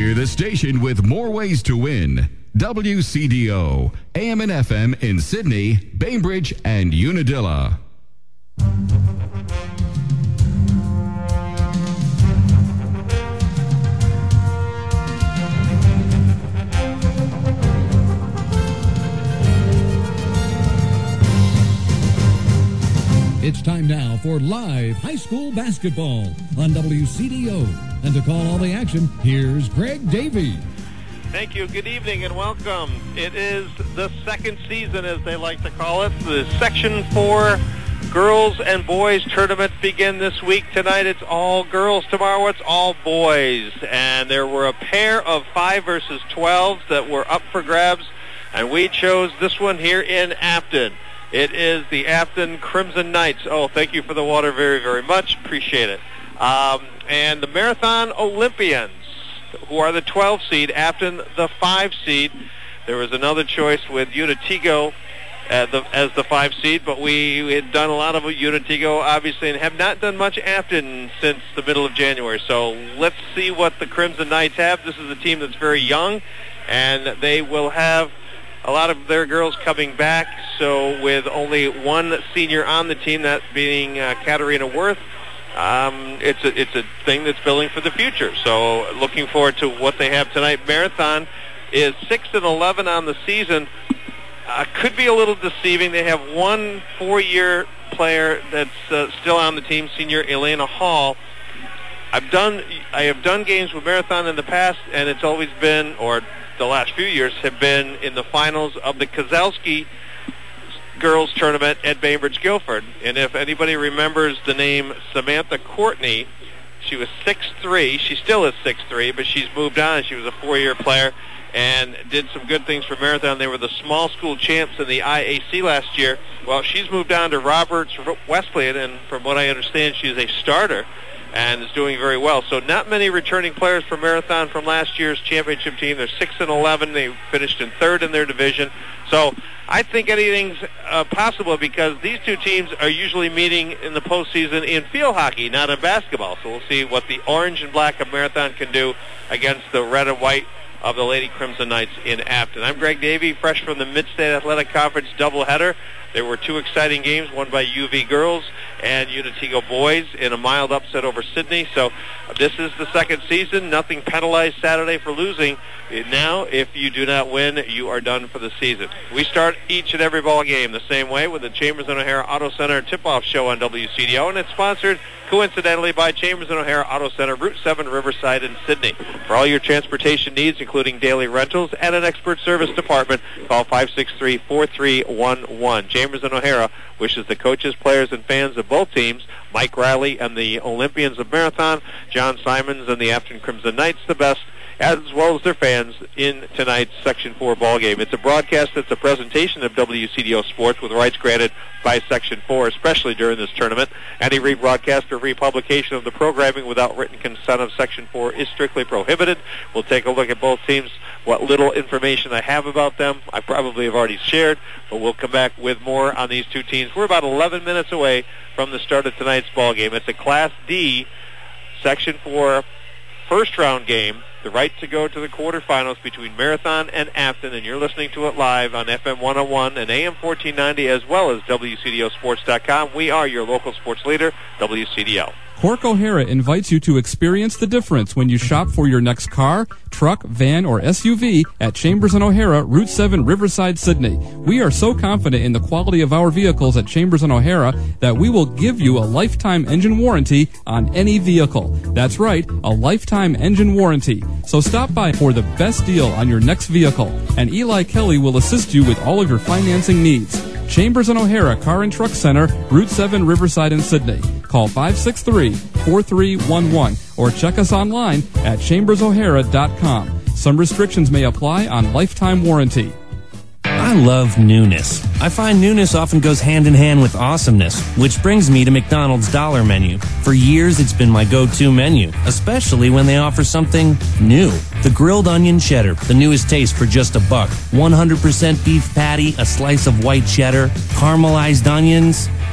We're the station with more ways to win. WCDO, AM and FM in Sydney, Bainbridge, and Unadilla. It's time now for live high school basketball on WCDO. And to call all the action, here's Greg Davey. Thank you. Good evening and welcome. It is the second season, as they like to call it. The Section 4 girls and boys tournament begin this week. Tonight it's all girls. Tomorrow it's all boys. And there were a pair of 5 versus 12s that were up for grabs. And we chose this one here in Afton. It is the Afton Crimson Knights. Oh, thank you for the water very, very much. Appreciate it. And the Marathon Olympians, who are the 12 seed, Afton the 5 seed. There was another choice with Unatigo as the 5 seed, but we had done a lot of Unatigo, obviously, and have not done much Afton since the middle of January. So let's see what the Crimson Knights have. This is a team that's very young, and they will have a lot of their girls coming back, so with only one senior on the team, that being Katarina Worth, it's a thing that's building for the future. So looking forward to what they have tonight. Marathon is 6-11 on the season. Could be a little deceiving. They have one 4-year player that's still on the team, senior Elena Hall. I have done games with Marathon in the past, and it's always been, or the last few years have been in the finals of the Kozlowski girls tournament at Bainbridge Guilford. And if anybody remembers the name Samantha Courtney, she was 6'3". She still is 6'3", but she's moved on. She was a 4-year player and did some good things for Marathon. They were the small school champs in the IAC last year. Well, she's moved on to Roberts Wesleyan, and from what I understand, she is a starter and is doing very well. So not many returning players for Marathon from last year's championship team. They're 6-11. They finished in 3rd in their division. So I think anything's possible, because these two teams are usually meeting in the postseason in field hockey, not in basketball. So we'll see what the orange and black of Marathon can do against the red and white of the Lady Crimson Knights in Afton. I'm Greg Davey, fresh from the Mid-State Athletic Conference doubleheader. There were 2 exciting games, one by UV girls and Unatigo boys in a mild upset over Sydney. So this is the second season. Nothing penalized Saturday for losing. Now, if you do not win, you are done for the season. We start each and every ball game the same way with the Chambers and O'Hara Auto Center tip-off show on WCDO, and it's sponsored, coincidentally, by Chambers and O'Hara Auto Center, Route 7, Riverside, in Sydney. For all your transportation needs, including daily rentals and an expert service department, call 563-4311. Chambers and O'Hara wishes the coaches, players, and fans of both teams, Mike Riley and the Olympians of Marathon, John Simons and the Afton Crimson Knights, the best, as well as their fans in tonight's Section 4 ball game. It's a broadcast that's a presentation of WCDO Sports with rights granted by Section 4, especially during this tournament. Any rebroadcast or republication of the programming without written consent of Section 4 is strictly prohibited. We'll take a look at both teams. What little information I have about them, I probably have already shared, but we'll come back with more on these two teams. We're about 11 minutes away from the start of tonight's ball game. It's a Class D Section 4 first-round game, the right to go to the quarterfinals between Marathon and Afton, and you're listening to it live on FM 101 and AM 1490, as well as WCDOsports.com. We are your local sports leader, WCDO. Cork O'Hara invites you to experience the difference when you shop for your next car, truck, van, or SUV at Chambers & O'Hara, Route 7, Riverside, Sydney. We are so confident in the quality of our vehicles at Chambers & O'Hara that we will give you a lifetime engine warranty on any vehicle. That's right, a lifetime engine warranty. So stop by for the best deal on your next vehicle, and Eli Kelly will assist you with all of your financing needs. Chambers & O'Hara Car and Truck Center, Route 7, Riverside, and Sydney. Call 563-4311 or check us online at chambersohara.com. Some restrictions may apply on lifetime warranty. I love newness. I find newness often goes hand in hand with awesomeness, which brings me to McDonald's Dollar Menu. For years, it's been my go-to menu, especially when they offer something new. The grilled onion cheddar, the newest taste for just $1. 100% beef patty, a slice of white cheddar, caramelized onions.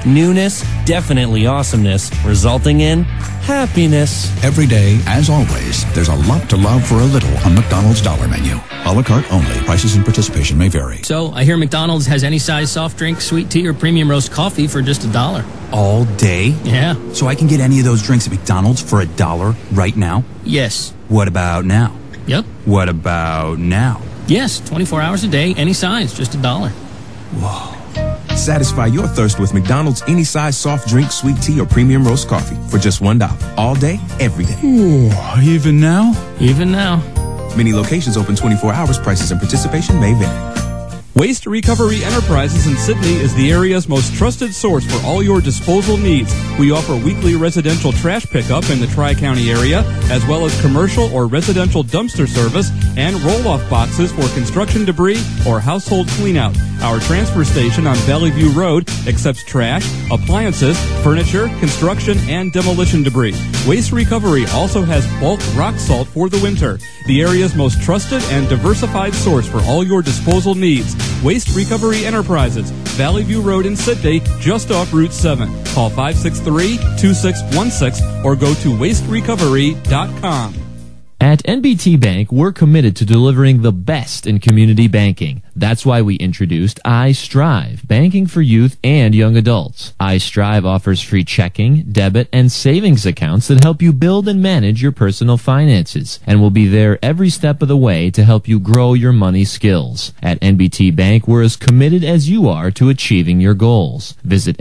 Newness, definitely awesomeness, resulting in happiness. Every day, as always, there's a lot to love for a little on McDonald's Dollar Menu. A la carte only. Prices and participation may vary. So, I hear McDonald's has any size soft drink, sweet tea, or premium roast coffee for just $1. All day? Yeah. So I can get any of those drinks at McDonald's for $1 right now? Yes. What about now? Yep. What about now? Yes, 24 hours a day, any size, just $1. Whoa. Satisfy your thirst with McDonald's any size soft drink, sweet tea, or premium roast coffee for just $1. All day, every day. Ooh, even now? Even now. Many locations open 24 hours. Prices and participation may vary. Waste Recovery Enterprises in Sydney is the area's most trusted source for all your disposal needs. We offer weekly residential trash pickup in the Tri-County area, as well as commercial or residential dumpster service and roll-off boxes for construction debris or household cleanout. Our transfer station on Valley View Road accepts trash, appliances, furniture, construction, and demolition debris. Waste Recovery also has bulk rock salt for the winter. The area's most trusted and diversified source for all your disposal needs. Waste Recovery Enterprises, Valley View Road in Sydney, just off Route 7. Call 563-2616 or go to wasterecovery.com. At NBT Bank, we're committed to delivering the best in community banking. That's why we introduced iStrive, banking for youth and young adults. iStrive offers free checking, debit, and savings accounts that help you build and manage your personal finances, and will be there every step of the way to help you grow your money skills. At NBT Bank, we're as committed as you are to achieving your goals. Visit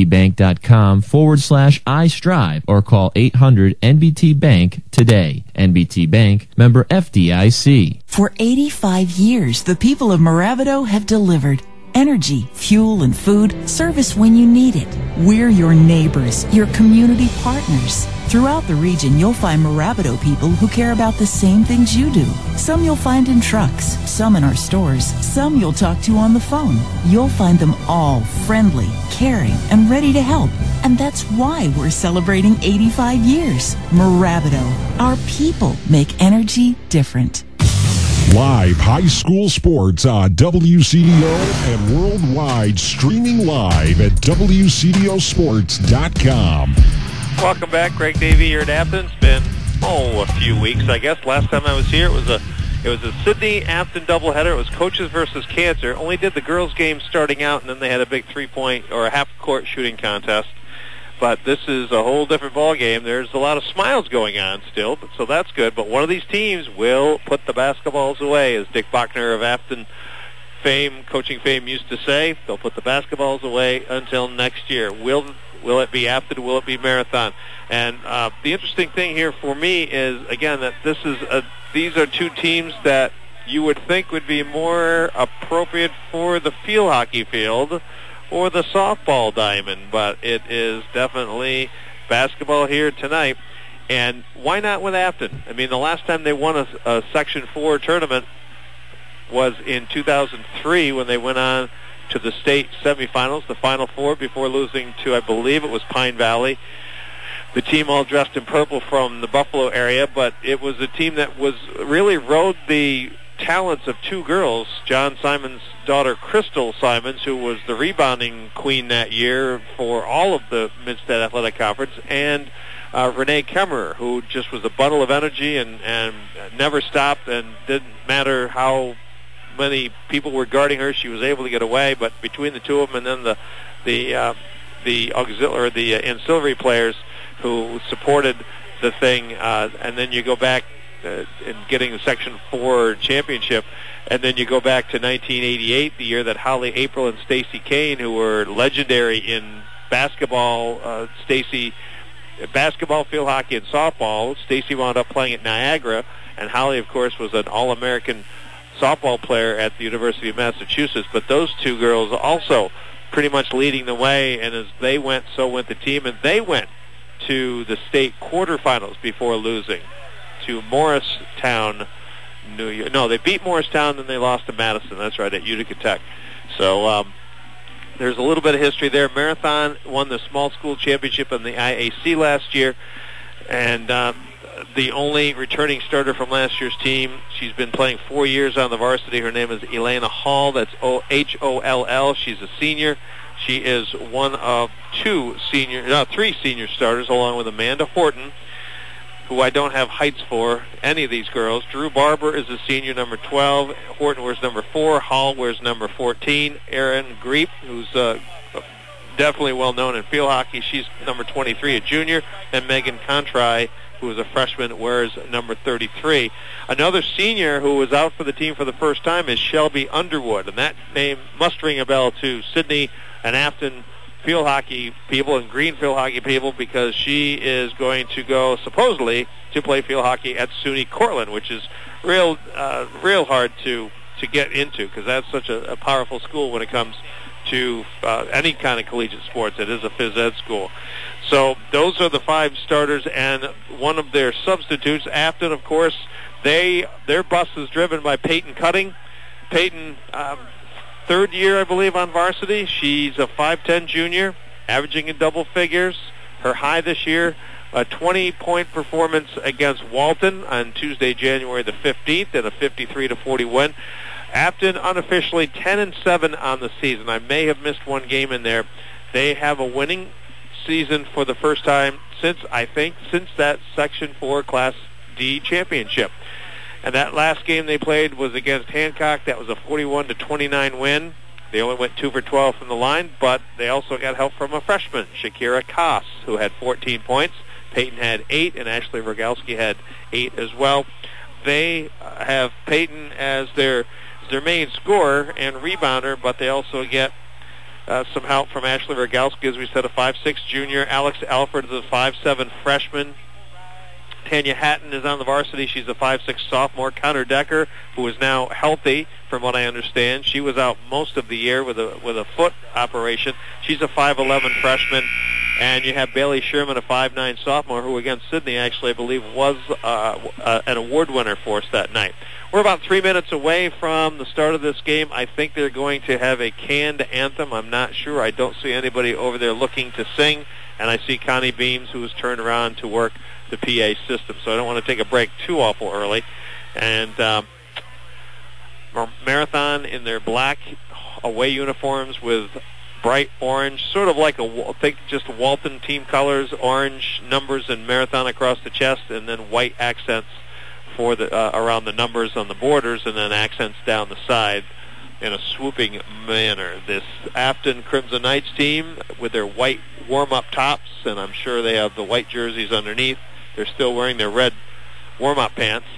nbtbank.com/iStrive or call 800-NBT-BANK today. NBT Bank, member FDIC. For 85 years, the people of Moravido have delivered energy, fuel, and food, service when you need it. We're your neighbors, your community partners. Throughout the region, you'll find Moravido people who care about the same things you do. Some you'll find in trucks, some in our stores, some you'll talk to on the phone. You'll find them all friendly, caring, and ready to help. And that's why we're celebrating 85 years. Moravido, our people make energy different. Live high school sports on WCDO and worldwide, streaming live at WCDOsports.com. Welcome back. Greg Davey here at Afton. It's been, a few weeks, I guess. Last time I was here, it was a Sydney-Afton doubleheader. It was coaches versus cancer. Only did the girls' game starting out, and then they had a big three-point or a half-court shooting contest. But this is a whole different ball game. There's a lot of smiles going on still, so that's good. But one of these teams will put the basketballs away, as Dick Bachner of Afton fame, coaching fame, used to say. They'll put the basketballs away until next year. Will it be Afton? Will it be Marathon? And the interesting thing here for me is, again, that these are two teams that you would think would be more appropriate for the field hockey field or the softball diamond, but it is definitely basketball here tonight. And why not with Afton? I mean, the last time they won a Section 4 tournament was in 2003 when they went on to the state semifinals, the Final Four, before losing to, I believe it was Pine Valley. The team all dressed in purple from the Buffalo area, but it was a team that was really rode the talents of two girls, John Simon's daughter Crystal Simons, who was the rebounding queen that year for all of the Mid-State Athletic Conference, and Renee Kemmerer, who just was a bundle of energy and never stopped, and didn't matter how many people were guarding her, she was able to get away. But between the two of them and then the auxiliary, the ancillary players who supported the thing, and then you go back in getting the Section 4 championship, and then you go back to 1988, the year that Holly April and Stacy Kane, who were legendary in basketball, basketball, field hockey, and softball. Stacy wound up playing at Niagara, and Holly, of course, was an All-American softball player at the University of Massachusetts. But those two girls also pretty much leading the way, and as they went, so went the team, and they went to the state quarterfinals before losing to Morristown, New York. No, they beat Morristown, then they lost to Madison. That's right, at Utica Tech. So there's a little bit of history there. Marathon won the small school championship in the IAC last year, and the only returning starter from last year's team. She's been playing 4 years on the varsity. Her name is Elena Hall. That's Holl. She's a senior She is one of three senior starters, along with Amanda Horton, who I don't have heights for any of these girls. Drew Barber is a senior, number 12. Horton wears number 4. Hall wears number 14. Erin Greep, who's definitely well known in field hockey, she's number 23, a junior. And Megan Contry, who is a freshman, wears number 33. Another senior who was out for the team for the first time is Shelby Underwood, and that name must ring a bell to Sydney and Afton field hockey people and green field hockey people, because she is going to go supposedly to play field hockey at SUNY Cortland, which is real hard to get into, because that's such a powerful school when it comes to any kind of collegiate sports. It is a phys ed school. So those are the 5 starters, and one of their substitutes, Afton, of course, their bus is driven by Peyton Cutting. Peyton, third year, I believe, on varsity. She's a 5'10 junior, averaging in double figures. Her high this year, a 20-point performance against Walton on Tuesday, January the 15th, and a 53-40 win. Afton unofficially 10-7 on the season. I may have missed one game in there. They have a winning season for the first time since that Section 4 Class D championship. And that last game they played was against Hancock. That was a 41-29 win. They only went 2 for 12 from the line, but they also got help from a freshman, Shakira Koss, who had 14 points. Peyton had 8, and Ashley Rogalski had 8 as well. They have Peyton as their main scorer and rebounder, but they also get some help from Ashley Rogalski, as we said, a 5'6 junior. Alex Alford is a 5'7 freshman. Tanya Hatton is on the varsity. She's a 5'6 sophomore. Connor Decker, who is now healthy, from what I understand. She was out most of the year with a foot operation. She's a 5'11 freshman. And you have Bailey Sherman, a 5'9 sophomore, who against Sydney actually, I believe, was an award winner for us that night. We're about 3 minutes away from the start of this game. I think they're going to have a canned anthem. I'm not sure. I don't see anybody over there looking to sing. And I see Connie Beams, who has turned around to work the PA system. So I don't want to take a break too awful early. And Marathon in their black away uniforms with bright orange, sort of like think just Walton team colors, orange numbers and Marathon across the chest, and then white accents for the around the numbers on the borders, and then accents down the side in a swooping manner. This Afton Crimson Knights team with their white warm-up tops, and I'm sure they have the white jerseys underneath. They're still wearing their red warm-up pants.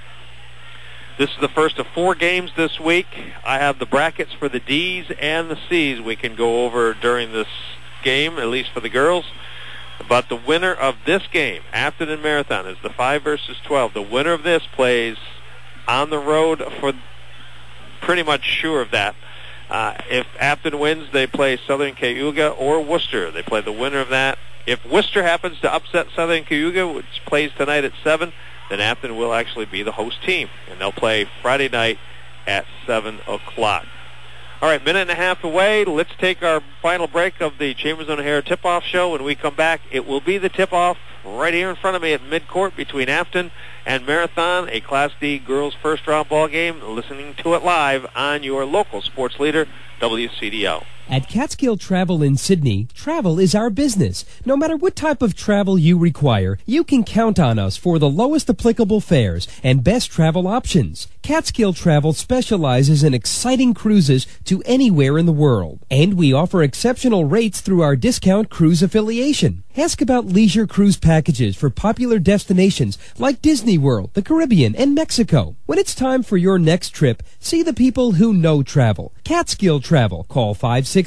This is the first of 4 games this week. I have the brackets for the D's and the C's we can go over during this game, at least for the girls. But the winner of this game, Afton and Marathon, is the 5 versus 12. The winner of this plays on the road for pretty much sure of that. If Afton wins, they play Southern Cayuga or Worcester. They play the winner of that. If Worcester happens to upset Southern Cayuga, which plays tonight at 7, then Afton will actually be the host team, and they'll play Friday night at 7 o'clock. All right, minute and a half away. Let's take our final break of the Chambers on O'Hara tip-off show. When we come back, it will be the tip-off right here in front of me at midcourt between Afton and Marathon, a Class D girls first-round ball game. Listening to it live on your local sports leader, WCDO. At Catskill Travel in Sydney, travel is our business. No matter what type of travel you require, you can count on us for the lowest applicable fares and best travel options. Catskill Travel specializes in exciting cruises to anywhere in the world, and we offer exceptional rates through our discount cruise affiliation. Ask about leisure cruise packages for popular destinations like Disney World, the Caribbean, and Mexico. When it's time for your next trip, see the people who know travel. Catskill Travel. Call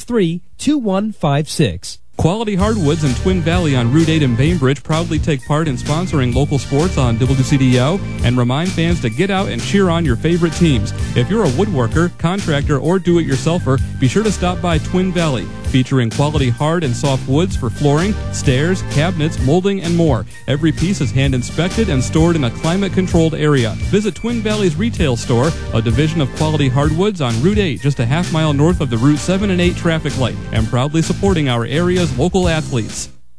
563-2156. Quality Hardwoods in Twin Valley on Route 8 in Bainbridge proudly take part in sponsoring local sports on WCDO and remind fans to get out and cheer on your favorite teams. If you're a woodworker, contractor, or do-it-yourselfer, be sure to stop by Twin Valley, featuring quality hard and soft woods for flooring, stairs, cabinets, molding, and more. Every piece is hand-inspected and stored in a climate-controlled area. Visit Twin Valley's retail store, a division of Quality Hardwoods on Route 8, just a half-mile north of the Route 7 and 8 traffic light, and proudly supporting our area's local athletes.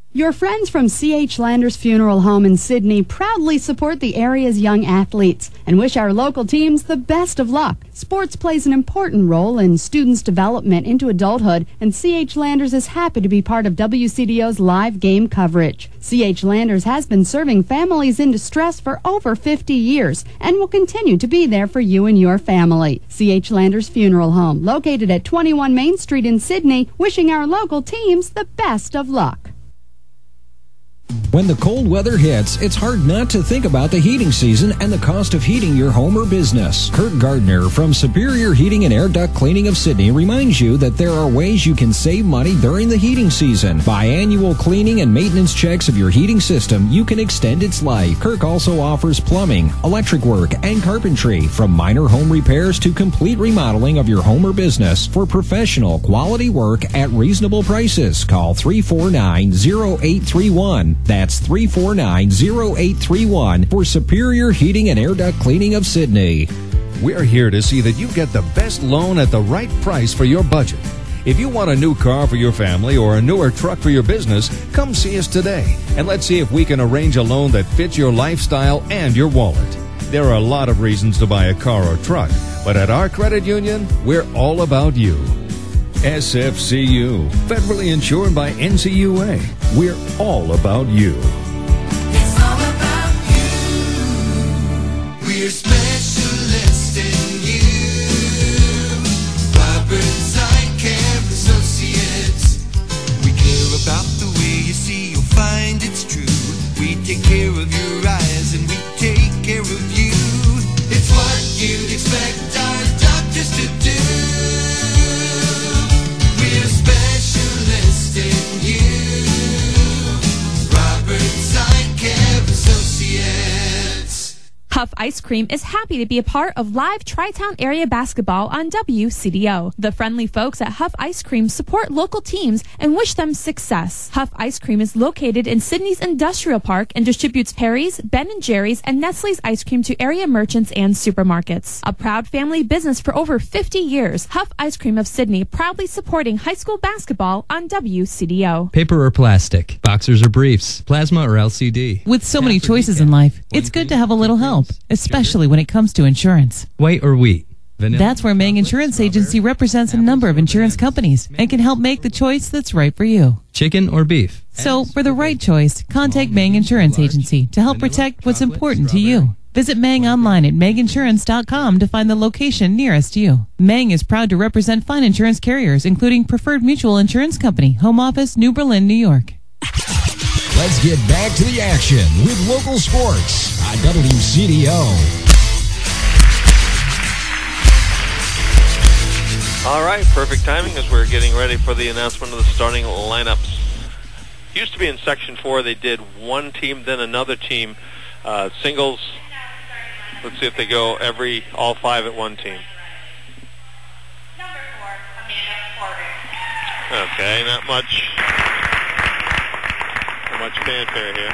Your friends from C.H. Landers Funeral Home in Sydney proudly support the area's young athletes and wish our local teams the best of luck. Sports plays an important role in students' development into adulthood, and C.H. Landers is happy to be part of WCDO's live game coverage. C.H. Landers has been serving families in distress for over 50 years and will continue to be there for you and your family. C.H. Landers Funeral Home, located at 21 Main Street in Sydney, wishing our local teams the best of luck. When the cold weather hits, it's hard not to think about the heating season and the cost of heating your home or business. Kurt Gardner from Superior Heating and Air Duct Cleaning of Sydney reminds you that there are ways you can save money during the heating season. By annual cleaning and maintenance checks of your heating system, you can extend its life. Kirk also offers plumbing, electric work, and carpentry, from minor home repairs to complete remodeling of your home or business. For professional, quality work at reasonable prices, call 349-0831. That's 349-0831 for Superior Heating and Air Duct Cleaning of Sydney. We're here to see that you get the best loan at the right price for your budget. If you want a new car for your family or a newer truck for your business, come see us today, and let's see if we can arrange a loan that fits your lifestyle and your wallet. There are a lot of reasons to buy a car or truck, but at our credit union, we're all about you. SFCU, federally insured by NCUA. We're all about you. It's all about you. We're specialists in you. Robert Sidecare Associates. We care about the way you see, you'll find it's true. We take care of your eyes and we take care of you. It's what you'd expect our doctors to do. We're specialists in you. Robert Sidecare Associates. Huff Ice Cream is happy to be a part of live Tri-Town area basketball on WCDO. The friendly folks at Huff Ice Cream support local teams and wish them success. Huff Ice Cream is located in Sydney's Industrial Park and distributes Perry's, Ben & Jerry's, and Nestle's ice cream to area merchants and supermarkets. A proud family business for over 50 years, Huff Ice Cream of Sydney proudly supporting high school basketball on WCDO. Paper or plastic, boxers or briefs, plasma or LCD. With so many choices in life, it's good to have a little help, especially when it comes to insurance. White or wheat. Vanilla, that's where Mang Insurance Agency represents a number of insurance companies and can help make the choice that's right for you. Chicken or beef. So, for the right choice, contact Mang Insurance Agency to help protect what's important to you. Visit Mang online at manginsurance.com to find the location nearest you. Mang is proud to represent fine insurance carriers, including Preferred Mutual Insurance Company, Home Office, New Berlin, New York. Let's get back to the action with local sports on WCDO. All right, perfect timing as we're getting ready for the announcement of the starting lineups. Used to be in Section 4, they did one team, then another team. Singles, let's see if they go all five at one team. Okay, not much fanfare here.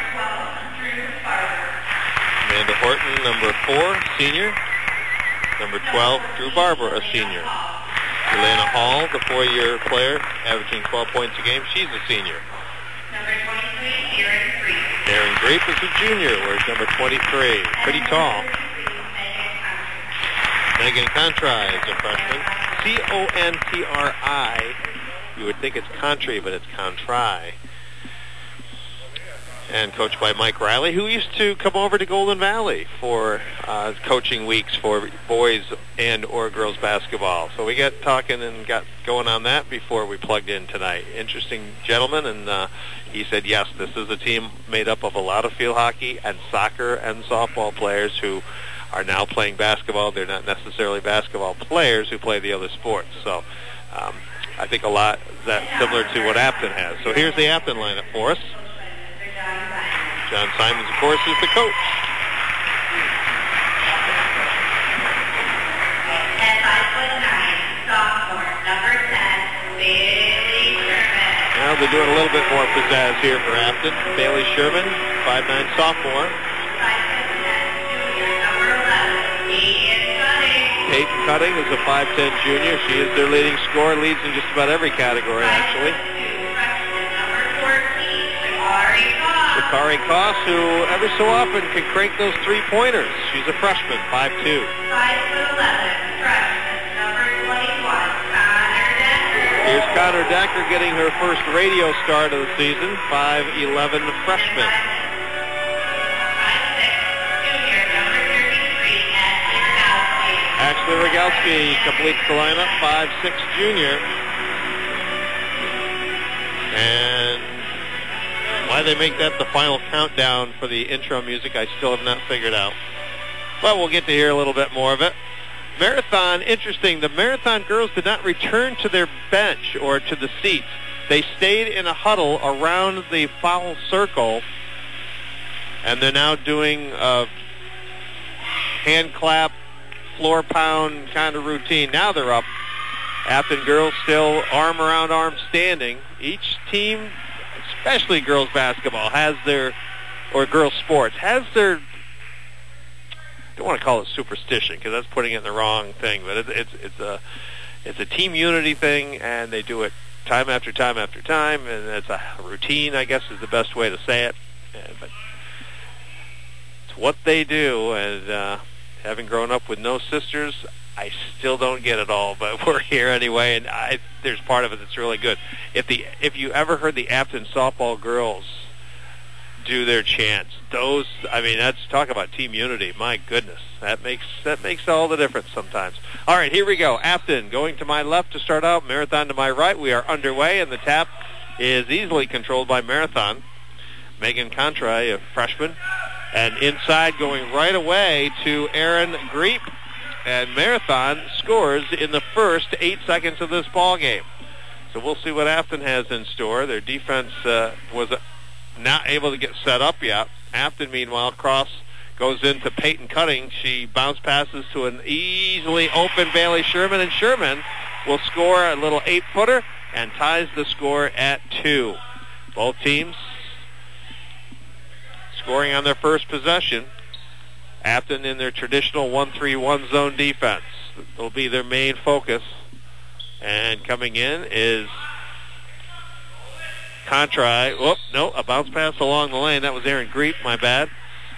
Amanda Horton, number 4, senior. Number 12, Drew Barber, a senior. Elena Hall, the 4-year player, averaging 12 points a game. She's a senior. Number 23, Aaron Grape is a junior, whereas number 23, pretty tall. Megan Contri is a freshman. C-O-N-T-R-I. You would think it's Contri, but it's Contri. And coached by Mike Riley, who used to come over to Golden Valley for coaching weeks for boys and or girls basketball. So we got talking and got going on that before we plugged in tonight. Interesting gentleman, and he said, yes, this is a team made up of a lot of field hockey and soccer and softball players who are now playing basketball. They're not necessarily basketball players who play the other sports. So I think a lot that's similar to what Afton has. So here's the Afton lineup for us. John Simons, of course, is the coach. Now they're doing a little bit more pizzazz here for Afton. Bailey Sherman, 5'9" sophomore. Peyton Cutting is a 5'10" junior. She is their leading scorer, leads in just about every category, actually. Kari Koss, who every so often can crank those three-pointers. She's a freshman, 5'2". 5'11", freshman, number 21, Connor Decker. Here's Connor Decker getting her first radio start of the season, 5'11", freshman. 5'6", junior, number 33, Ashley Rogalski completes the lineup, 5'6", junior. And why they make that the final countdown for the intro music, I still have not figured out. But we'll get to hear a little bit more of it. Marathon, interesting. The Marathon girls did not return to their bench or to the seats. They stayed in a huddle around the foul circle, and they're now doing a hand clap, floor pound kind of routine. Now they're up. Afton girls still arm around arm standing. Each team, especially girls basketball, has their, or girls sports, has their, I don't want to call it superstition because that's putting it in the wrong thing, but it's a team unity thing, and they do it time after time after time, and it's a routine, I guess is the best way to say it. But it's what they do, and having grown up with no sisters, I still don't get it all, but we're here anyway, and there's part of it that's really good. If you ever heard the Afton softball girls do their chants, that's talk about team unity. My goodness, that makes all the difference sometimes. All right, here we go. Afton going to my left to start out, Marathon to my right. We are underway, and the tap is easily controlled by Marathon. Megan Contray, a freshman, and inside going right away to Erin Greep. And Marathon scores in the first 8 seconds of this ball game. So we'll see what Afton has in store. Their defense was not able to get set up yet. Afton, meanwhile, cross goes into Peyton Cutting. She bounce passes to an easily open Bailey Sherman, and Sherman will score a little 8-footer and ties the score at 2. Both teams scoring on their first possession. Afton in their traditional 1-3-1 zone defense. It'll be their main focus. And coming in is Contray. A bounce pass along the lane. That was Erin Greep, my bad.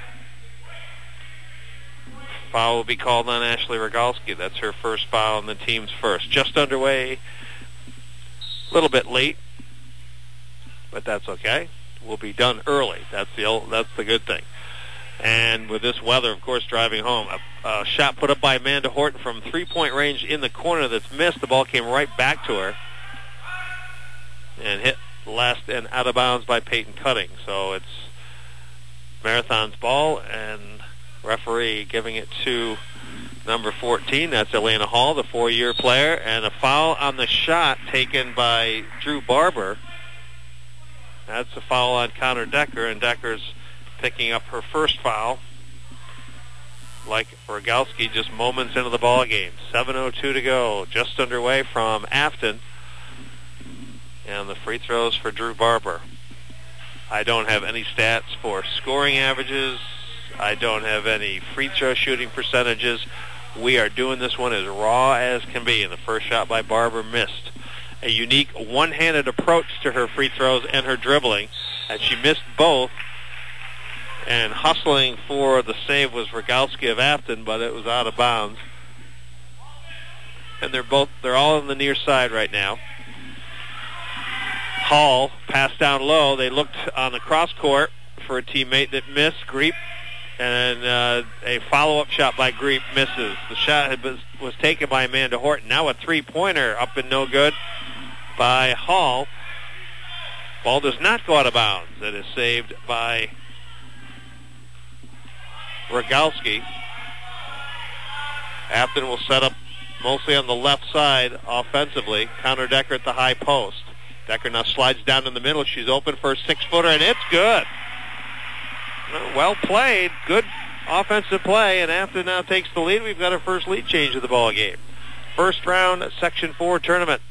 Foul will be called on Ashley Rogalski. That's her first foul and the team's first. Just underway. A little bit late, but that's okay. We'll be done early. That's the good thing. And with this weather, of course, driving home. A shot put up by Amanda Horton from three-point range in the corner that's missed. The ball came right back to her and hit last and out of bounds by Peyton Cutting. So it's Marathon's ball, and referee giving it to number 14. That's Elena Hall, the 4-year player. And a foul on the shot taken by Drew Barber. That's a foul on Connor Decker, and Decker's picking up her first foul, like Rogalski, just moments into the ball game. 7:02 to go, just underway from Afton, and the free throws for Drew Barber. I don't have any stats for scoring averages. I don't have any free throw shooting percentages. We are doing this one as raw as can be, and the first shot by Barber missed. A unique one-handed approach to her free throws and her dribbling, and she missed both. And hustling for the save was Rogalski of Afton, but it was out of bounds. And they're all on the near side right now. Hall passed down low. They looked on the cross court for a teammate that missed, Greep, and a follow-up shot by Greep misses. The shot was taken by Amanda Horton. Now a three-pointer up and no good by Hall. Ball does not go out of bounds. It is saved by Rogalski. Afton will set up mostly on the left side offensively. Connor Decker at the high post. Decker now slides down in the middle. She's open for a 6-footer, and it's good. Well played. Good offensive play, and Afton now takes the lead. We've got our first lead change of the ball game. First round Section 4 tournament.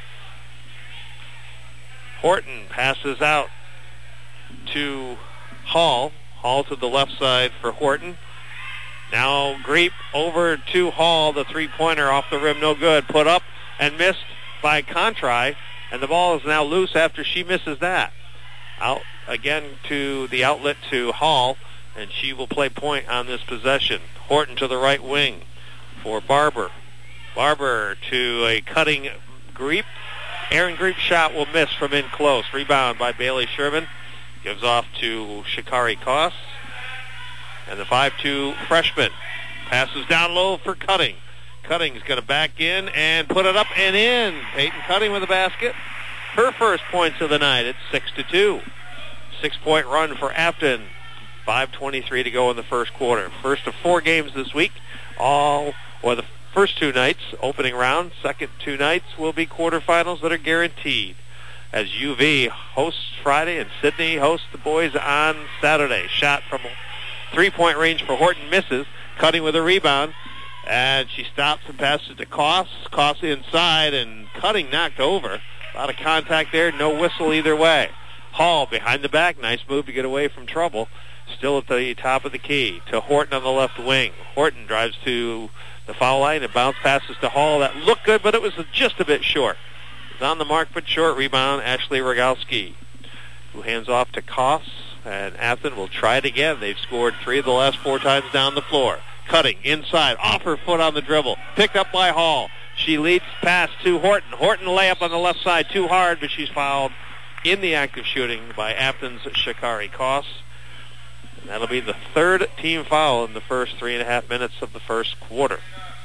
Horton passes out to Hall. Hall to the left side for Horton. Now Greep over to Hall. The three-pointer off the rim, no good. Put up and missed by Contray. And the ball is now loose after she misses that. Out again to the outlet to Hall, and she will play point on this possession. Horton to the right wing for Barber. Barber to a cutting Greep. Aaron Greep's shot will miss from in close. Rebound by Bailey Sherman. Gives off to Shikari Koss. And the 5'2 freshman passes down low for Cutting. Cutting's going to back in and put it up and in. Peyton Cutting with a basket. Her first points of the night. It's 6-2. 6-point run for Afton. 5:23 to go in the first quarter. First of 4 games this week. The first 2 nights, opening round. Second 2 nights will be quarterfinals that are guaranteed. As UV hosts Friday and Sydney hosts the boys on Saturday. Shot from 3-point range for Horton misses. Cutting with a rebound. And she stops and passes to Koss. Koss inside and Cutting knocked over. A lot of contact there. No whistle either way. Hall behind the back. Nice move to get away from trouble. Still at the top of the key to Horton on the left wing. Horton drives to the foul line and bounce passes to Hall. That looked good, but it was just a bit short. It's on the mark, but short. Rebound, Ashley Rogalski, who hands off to Koss, and Afton will try it again. They've scored 3 of the last 4 times down the floor. Cutting inside, off her foot on the dribble. Picked up by Hall. She leads pass to Horton. Horton layup on the left side, too hard, but she's fouled in the act of shooting by Afton's Shikari Koss. And that'll be the 3rd team foul in the first 3.5 minutes of the first quarter.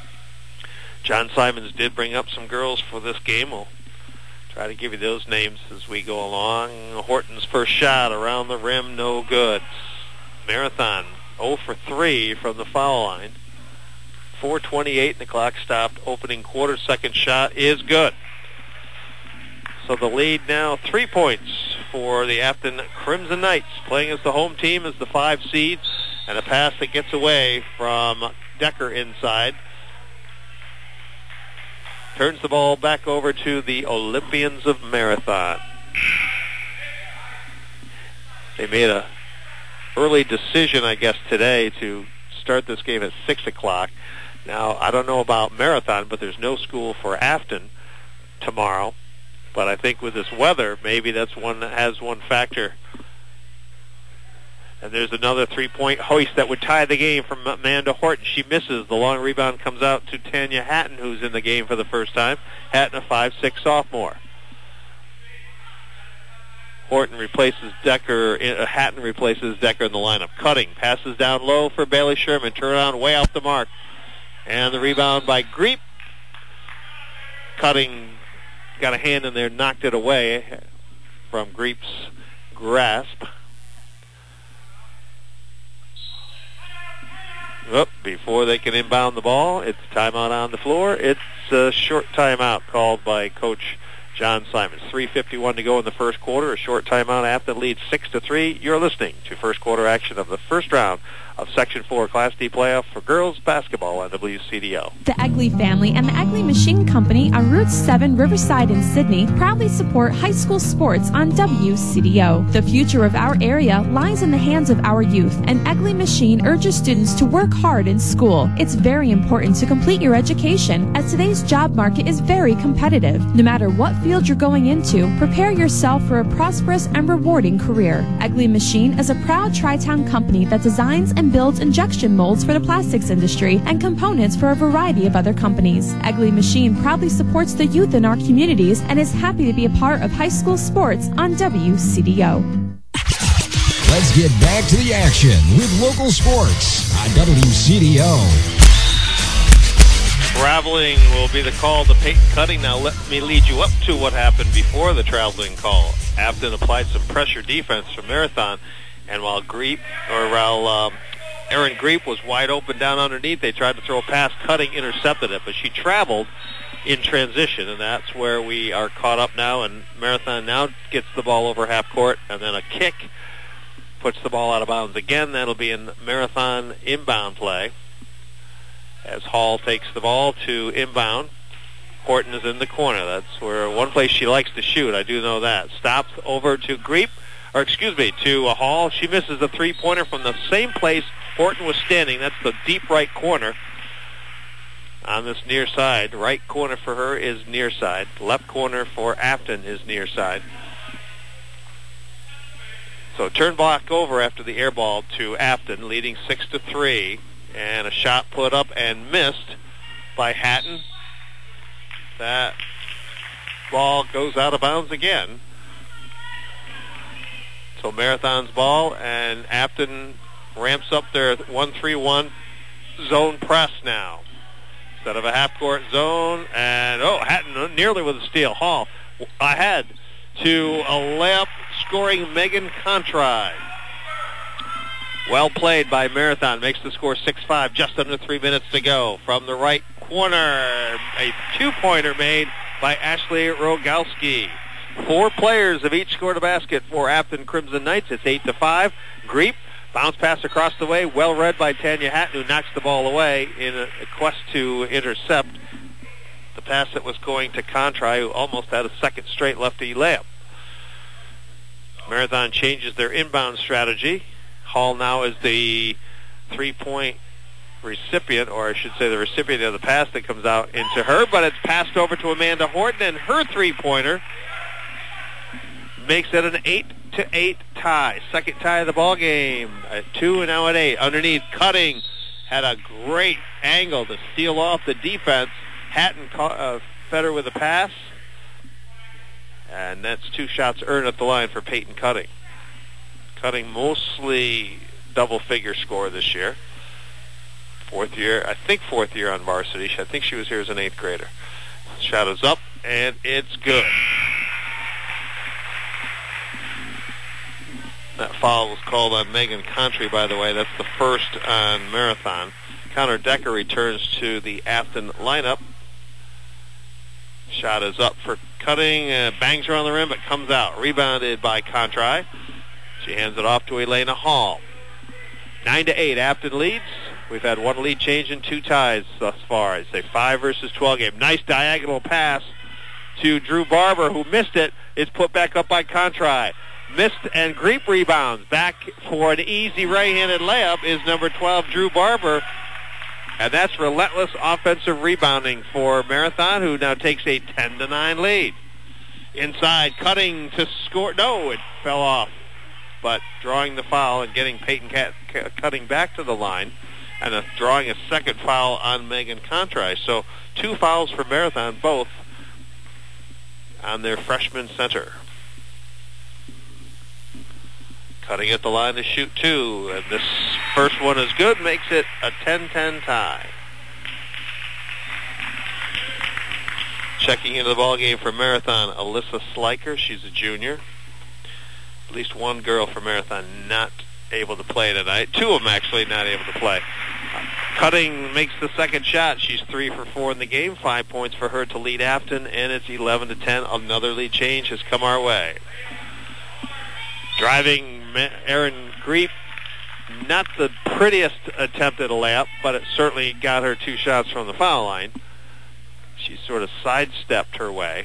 John Simons did bring up some girls for this game. We'll try to give you those names as we go along. Horton's first shot around the rim, no good. Marathon 0 for 3 from the foul line. 4:28 and the clock stopped. Opening quarter, second shot is good. So the lead now 3 points for the Afton Crimson Knights, playing as the home team as the 5 seed, and a pass that gets away from Decker inside. Turns the ball back over to the Olympians of Marathon. They made a early decision, I guess, today to start this game at 6 o'clock. Now, I don't know about Marathon, but there's no school for Afton tomorrow. But I think with this weather, maybe that's one that has one factor. And there's another 3-point hoist that would tie the game from Amanda Horton. She misses. The long rebound comes out to Tanya Hatton, who's in the game for the first time. Hatton, a 5'6" sophomore. Horton replaces Decker. Hatton replaces Decker in the lineup. Cutting passes down low for Bailey Sherman. Turn around way off the mark. And the rebound by Greep. Cutting got a hand in there, knocked it away from Greep's grasp. Before they can inbound the ball, it's timeout on the floor. It's a short timeout called by Coach John Simons. 3:51 to go in the first quarter. A short timeout. Afton leads 6-3. You're listening to first quarter action of the first round of Section 4 Class D playoff for girls basketball on WCDO. The Egley family and the Egley Machine Company on Route 7 Riverside in Sydney proudly support high school sports on WCDO. The future of our area lies in the hands of our youth, and Egley Machine urges students to work hard in school. It's very important to complete your education, as today's job market is very competitive. No matter what field you're going into, prepare yourself for a prosperous and rewarding career. Egley Machine is a proud Tri-Town company that designs and builds injection molds for the plastics industry and components for a variety of other companies. Egley Machine proudly supports the youth in our communities and is happy to be a part of high school sports on WCDO. Let's get back to the action with local sports on WCDO. Traveling will be the call to Peyton Cutting. Now let me lead you up to what happened before the traveling call. Afton applied some pressure defense from Marathon, and while Aaron Greep was wide open down underneath, they tried to throw a pass. Cutting intercepted it, but she traveled in transition, and that's where we are caught up now, and Marathon now gets the ball over half court, and then a kick puts the ball out of bounds again. That'll be in Marathon inbound play as Hall takes the ball to inbound. Horton is in the corner. That's where one place she likes to shoot. I do know that. Stops over to to Hall. She misses the 3-pointer from the same place Horton was standing. That's the deep right corner on this near side. Right corner for her is near side. Left corner for Afton is near side. So turn back over after the air ball to Afton, leading 6-3. And a shot put up and missed by Hatton. That ball goes out of bounds again. So Marathon's ball, and Afton ramps up their 1-3-1 zone press now. Instead of a half-court zone, and Hatton nearly with a steal. Hall ahead to a layup scoring Megan Contry. Well played by Marathon. Makes the score 6-5, just under 3 minutes to go. From the right corner, a two-pointer made by Ashley Rogalski. 4 players have each scored a basket for Afton Crimson Knights. It's 8-5. Greep, bounce pass across the way, well read by Tanya Hatton, who knocks the ball away in a quest to intercept the pass that was going to Contry, who almost had a second straight lefty layup. Marathon changes their inbound strategy. Hall now is the three-point recipient, or I should say the recipient of the pass that comes out into her, but it's passed over to Amanda Horton, and her three-pointer makes it an 8-8 tie. Second tie of the ball game. At 2 and now at 8. Underneath, Cutting had a great angle to steal off the defense. Hatton fed her with a pass, and that's 2 shots earned at the line for Peyton Cutting. Cutting mostly double-figure score this year. Fourth year on varsity. I think she was here as an 8th grader. Shot is up, and it's good. That foul was called on Megan Contry, by the way. That's the first on Marathon. Connor Decker returns to the Afton lineup. Shot is up for Cutting. Bangs her on the rim, but comes out. Rebounded by Contry. She hands it off to Elena Hall. 9-8, Afton leads. We've had 1 lead change and 2 ties thus far. It's a 5 versus 12 game. Nice diagonal pass to Drew Barber, who missed it. It's put back up by Contry. Missed, and Greep rebounds. Back for an easy right-handed layup is number 12, Drew Barber. And that's relentless offensive rebounding for Marathon, who now takes a 10-9 lead. Inside, Cutting to score. No, it fell off. But drawing the foul and getting Peyton Cutting back to the line, and drawing a second foul on Megan Contry. So 2 fouls for Marathon, both on their freshman center. Cutting at the line to shoot 2, and this first one is good, makes it a 10-10 tie. Checking into the ballgame for Marathon, Alyssa Sliker. She's a junior. At least one girl for Marathon not able to play tonight. 2 of them actually not able to play. Cutting makes the second shot. She's 3 for 4 in the game. 5 points for her to lead Afton, and it's 11-10. Another lead change has come our way. Driving Erin Greep. Not the prettiest attempt at a layup, but it certainly got her 2 shots from the foul line. She sort of sidestepped her way.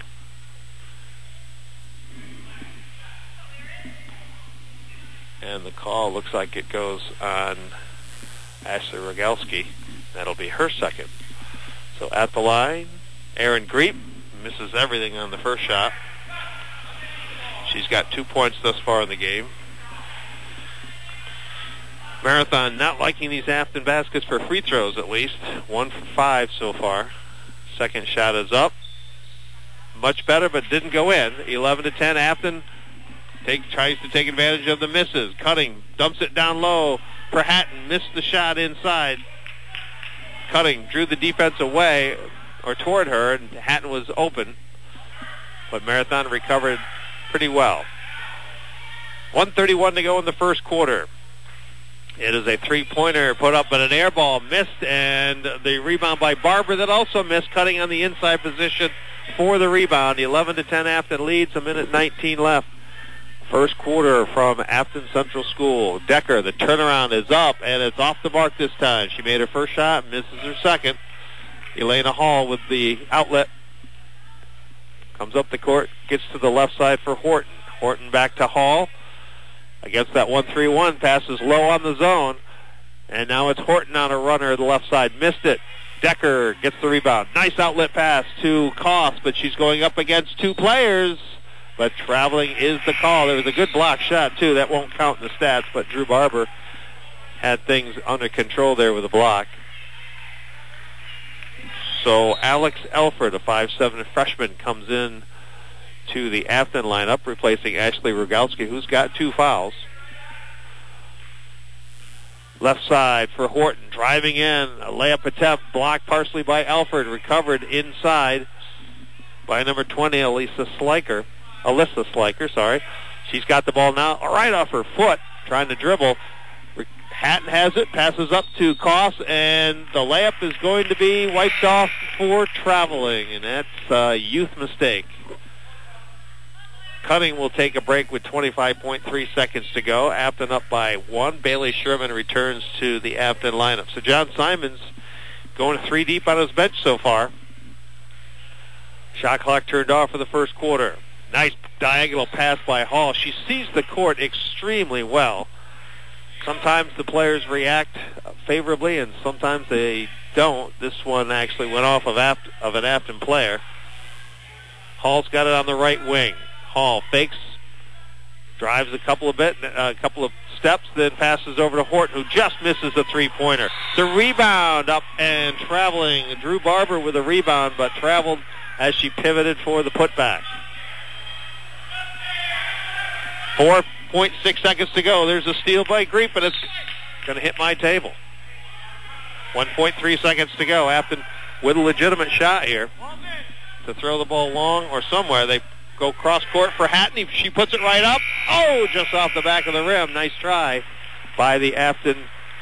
And the call looks like it goes on Ashley Rogalski. That'll be her second. So at the line, Erin Greep misses everything on the first shot. She's got 2 points thus far in the game. Marathon not liking these Afton baskets for free throws, at least. 1 for 5 so far. Second shot is up. Much better, but didn't go in. 11-10, Afton tries to take advantage of the misses. Cutting dumps it down low for Hatton. Missed the shot inside. Cutting drew the defense away or toward her, and Hatton was open. But Marathon recovered pretty well. 1:31 to go in the first quarter. It is a 3-pointer put up, but an air ball missed, and the rebound by Barber that also missed. Cutting on the inside position for the rebound. 11-10 Afton leads, 1:19 left. First quarter from Afton Central School. Decker, the turnaround is up, and it's off the mark this time. She made her first shot, misses her second. Elena Hall with the outlet. Comes up the court, gets to the left side for Horton. Horton back to Hall. Against that 1-3-1, passes low on the zone. And now it's Horton on a runner to the left side. Missed it. Decker gets the rebound. Nice outlet pass to Koss, but she's going up against 2 players. but traveling is the call. There was a good block shot, too. That won't count in the stats, but Drew Barber had things under control there with a block. So Alex Elford, a 5'7" freshman, comes in to the Afton lineup, replacing Ashley Rogowski, who's got 2 fouls. Left side for Horton, driving in, a layup attempt, blocked partially by Elford, recovered inside by number 20, Alyssa Sliker, She's got the ball now, right off her foot, trying to dribble. Hatton has it, passes up to Koss, and the layup is going to be wiped off for traveling, and that's a youth mistake. Cutting will take a break with 25.3 seconds to go. Afton up by 1. Bailey Sherman returns to the Afton lineup. So John Simons going 3 deep on his bench so far. Shot clock turned off for the first quarter. Nice diagonal pass by Hall. She sees the court extremely well. Sometimes the players react favorably and sometimes they don't. This one actually went off of an Afton player. Hall's got it on the right wing. Hall fakes, drives a couple of steps, then passes over to Horton, who just misses a three-pointer. The rebound up and traveling. Drew Barber with a rebound, but traveled as she pivoted for the putback. 4.6 seconds to go. There's a steal by Greep, but it's going to hit my table. 1.3 seconds to go. Afton with a legitimate shot here to throw the ball long or somewhere. They go cross court for Hatton. She puts it right up. Oh, just off the back of the rim. Nice try by the Afton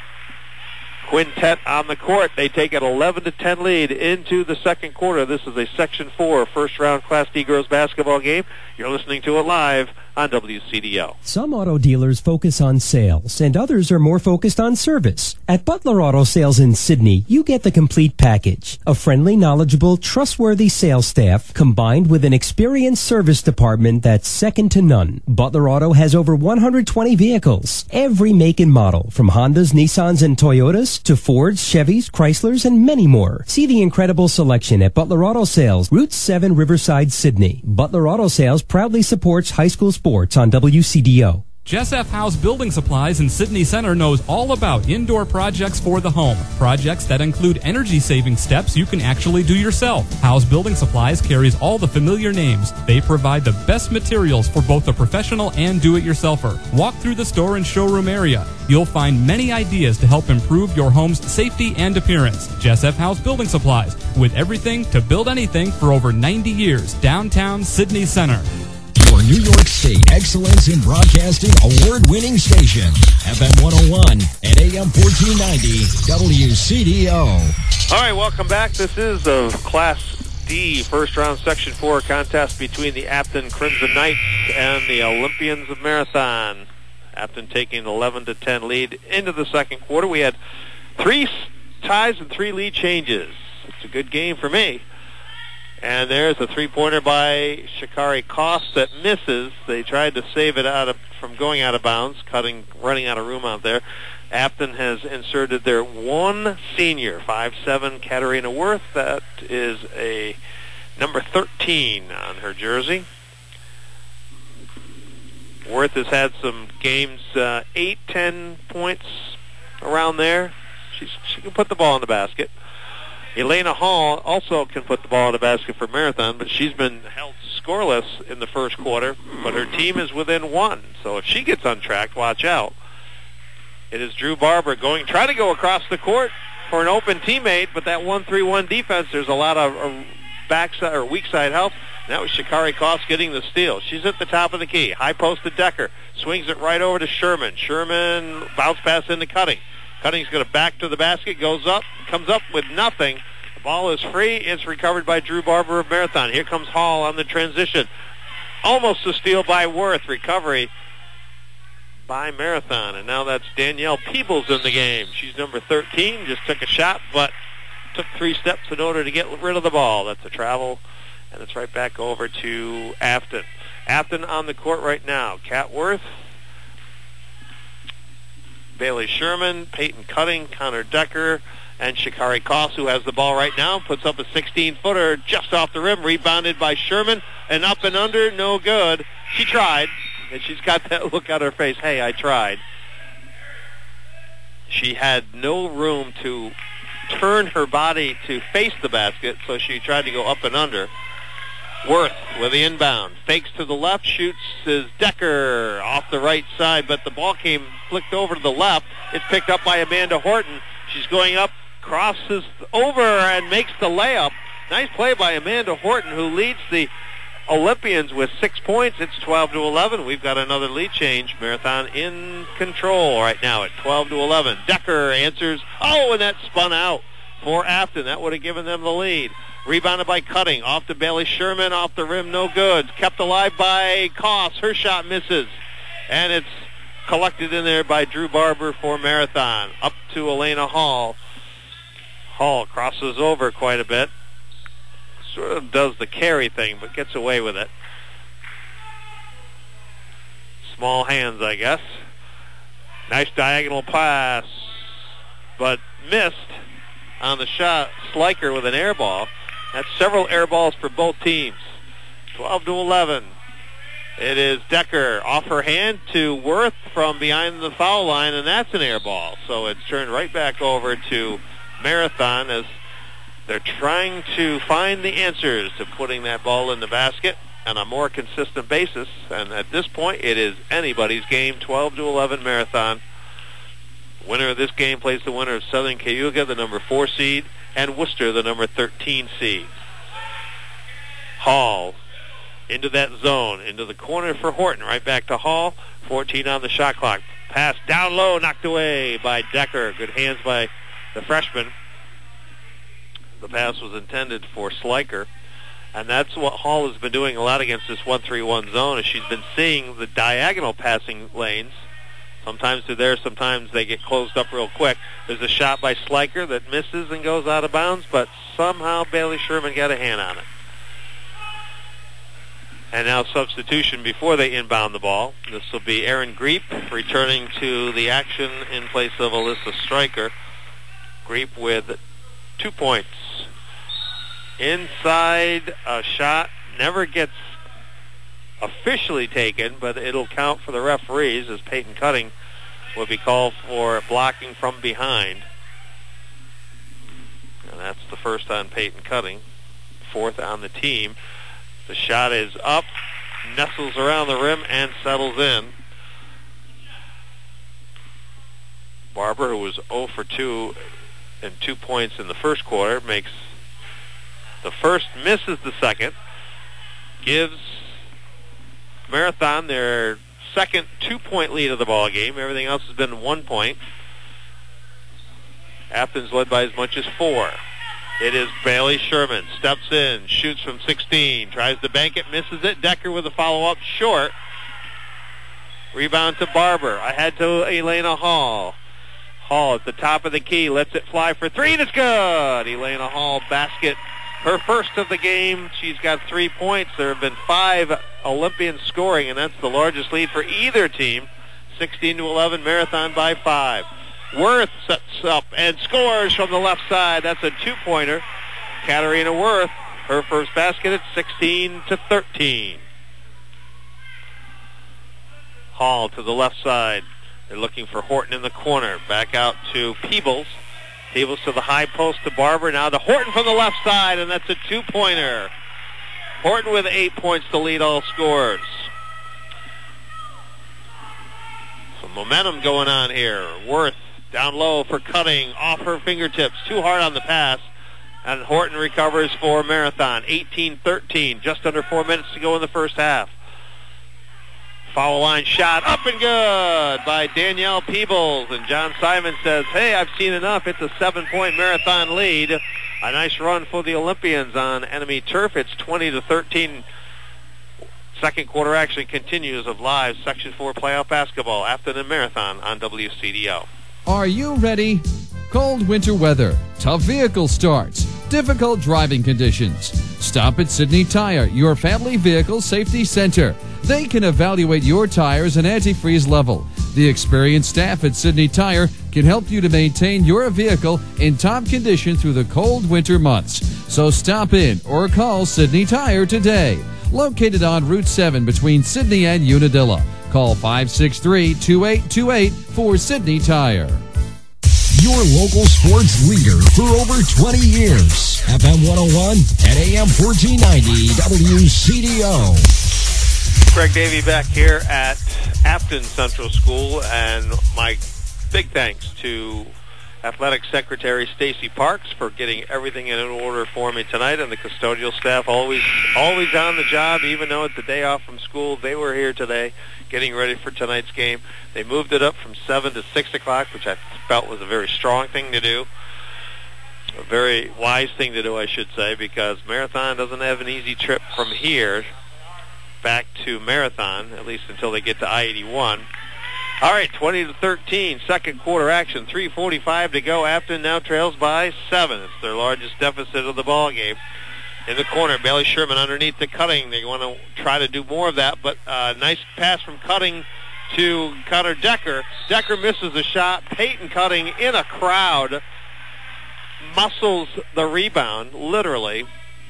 quintet on the court. They take an 11-10 lead into the second quarter. This is a Section 4 first-round Class D girls basketball game. You're listening to it live on WCDO. Some auto dealers focus on sales, and others are more focused on service. At Butler Auto Sales in Sydney, you get the complete package. A friendly, knowledgeable, trustworthy sales staff combined with an experienced service department that's second to none. Butler Auto has over 120 vehicles, every make and model, from Hondas, Nissans, and Toyotas to Fords, Chevys, Chryslers, and many more. See the incredible selection at Butler Auto Sales, Route 7, Riverside, Sydney. Butler Auto Sales proudly supports high school sports on WCDO. Jess F. House Building Supplies in Sydney Center knows all about indoor projects for the home. Projects that include energy-saving steps you can actually do yourself. House Building Supplies carries all the familiar names. They provide the best materials for both the professional and do-it-yourselfer. Walk through the store and showroom area. You'll find many ideas to help improve your home's safety and appearance. Jess F. House Building Supplies, with everything to build anything for over 90 years. Downtown Sydney Center. Your New York State Excellence in Broadcasting award-winning station, FM 101 and AM 1490 WCDO. All right, welcome back. This is a Class D first-round Section 4 contest between the Afton Crimson Knights and the Olympians of Marathon. Afton taking an 11-10 lead into the second quarter. We had 3 ties and 3 lead changes. It's a good game for me. And there's a three-pointer by Shikari Koss that misses. They tried to save it from going out of bounds, running out of room out there. Afton has inserted their one senior, 5'7", Katarina Worth. That is a number 13 on her jersey. Worth has had some games, 8-10 points around there. She can put the ball in the basket. Elena Hall also can put the ball in the basket for Marathon, but she's been held scoreless in the first quarter, but her team is within 1. So if she gets untracked, watch out. It is Drew Barber trying to go across the court for an open teammate, but that 1-3-1 defense, there's a lot of backside or weak side help. And that was Shikari Koss getting the steal. She's at the top of the key. High post to Decker. Swings it right over to Sherman. Sherman bounce pass into Cutting. Cutting's going to back to the basket, comes up with nothing. The ball is free. It's recovered by Drew Barber of Marathon. Here comes Hall on the transition. Almost a steal by Worth. Recovery by Marathon. And now that's Danielle Peebles in the game. She's number 13. Just took a shot, but took 3 steps in order to get rid of the ball. That's a travel, and it's right back over to Afton. Afton on the court right now. Kat Worth, Bailey Sherman, Peyton Cutting, Connor Decker, and Shikari Koss, who has the ball right now, puts up a 16-footer just off the rim, rebounded by Sherman. and up and under, no good. She tried, and she's got that look on her face, hey, I tried. She had no room to turn her body to face the basket, so she tried to go up and under. Worth with the inbound. Fakes to the left, shoots is Decker off the right side, but the ball came flicked over to the left. It's picked up by Amanda Horton. She's going up, crosses over, and makes the layup. Nice play by Amanda Horton, who leads the Olympians with 6 points. It's 12-11. We've got another lead change. Marathon in control right now at 12-11. Decker answers. Oh, and that spun out for Afton. That would have given them the lead. Rebounded by Cutting. Off to Bailey Sherman. Off the rim, no good. Kept alive by Koss. Her shot misses. And it's collected in there by Drew Barber for Marathon. Up to Elena Hall. Hall crosses over quite a bit. Sort of does the carry thing, but gets away with it. Small hands, I guess. Nice diagonal pass, but missed on the shot. Sliker with an air ball. That's several air balls for both teams. 12-11. It is Decker off her hand to Worth from behind the foul line, and that's an air ball. So it's turned right back over to Marathon as they're trying to find the answers to putting that ball in the basket on a more consistent basis. And at this point, it is anybody's game. 12-11 Marathon. Winner of this game plays the winner of Southern Cayuga, the number 4 seed, and Worcester, the number 13 seed. Hall into that zone, into the corner for Horton. Right back to Hall. 14 on the shot clock. Pass down low, knocked away by Decker. Good hands by the freshman. The pass was intended for Sliker. And that's what Hall has been doing a lot against this 1-3-1 zone, is she's been seeing the diagonal passing lanes. Sometimes they're there, sometimes they get closed up real quick. There's a shot by Sliker that misses and goes out of bounds, but somehow Bailey Sherman got a hand on it. And now substitution before they inbound the ball. This will be Erin Greep returning to the action in place of Alyssa Stryker. Greep with 2 points. Inside, a shot never gets officially taken, but it'll count for the referees as Peyton Cutting will be called for blocking from behind. And that's the first on Peyton Cutting, 4th on the team. The shot is up, nestles around the rim, and settles in. Barber, who was 0 for 2 and 2 points in the first quarter, makes the first, misses the second, gives Marathon their second 2-point lead of the ball game. Everything else has been 1 point. Athens led by as much as 4. It is Bailey Sherman, steps in, shoots from 16, tries to bank it, misses it. Decker with a follow-up short. Rebound to Barber, ahead to Elena Hall. Hall at the top of the key, lets it fly for 3, and it's good! Elena Hall basket, her first of the game. She's got 3 points. There have been 5 Olympians scoring, and that's the largest lead for either team. 16-11, Marathon by 5. Worth sets up and scores from the left side. That's a 2-pointer. Katarina Worth, her first basket at 16-13. Hall to the left side. They're looking for Horton in the corner. Back out to Peebles. Peebles to the high post to Barber. Now to Horton from the left side, and that's a 2-pointer. Horton with 8 points to lead all scorers. Some momentum going on here. Worth down low for Cutting, off her fingertips. Too hard on the pass. And Horton recovers for Marathon. 18-13, just under 4 minutes to go in the first half. Foul line shot, up and good by Danielle Peebles. And John Simon says, hey, I've seen enough. It's a 7-point Marathon lead. A nice run for the Olympians on enemy turf. It's 20-13. Second quarter action continues of live Section 4 playoff basketball after the Marathon on WCDO. Are you ready? Cold winter weather, tough vehicle starts, difficult driving conditions. Stop at Sydney Tire, your family vehicle safety center. They can evaluate your tires and antifreeze level. The experienced staff at Sydney Tire can help you to maintain your vehicle in top condition through the cold winter months. So stop in or call Sydney Tire today. located on Route 7 between Sydney and Unadilla. Call 563-2828 for Sydney Tire. Your local sports leader for over 20 years. FM 101 and AM 1490 WCDO. Greg Davey back here at Afton Central School, and my big thanks to Athletic Secretary Stacy Parks for getting everything in order for me tonight, and the custodial staff always on the job, even though it's the day off from school. They were here today getting ready for tonight's game. They moved it up from 7 to 6 o'clock, which I felt was a very strong thing to do. A very wise thing to do, I should say, because Marathon doesn't have an easy trip from here back to Marathon, at least until they get to I-81. All right, 20-13, second quarter action, 3:45 to go. Afton now trails by 7. It's their largest deficit of the ball game. In the corner, Bailey Sherman underneath the Cutting. They want to try to do more of that, but nice pass from Cutting to Connor Decker. Decker misses the shot. Peyton Cutting in a crowd muscles the rebound, literally.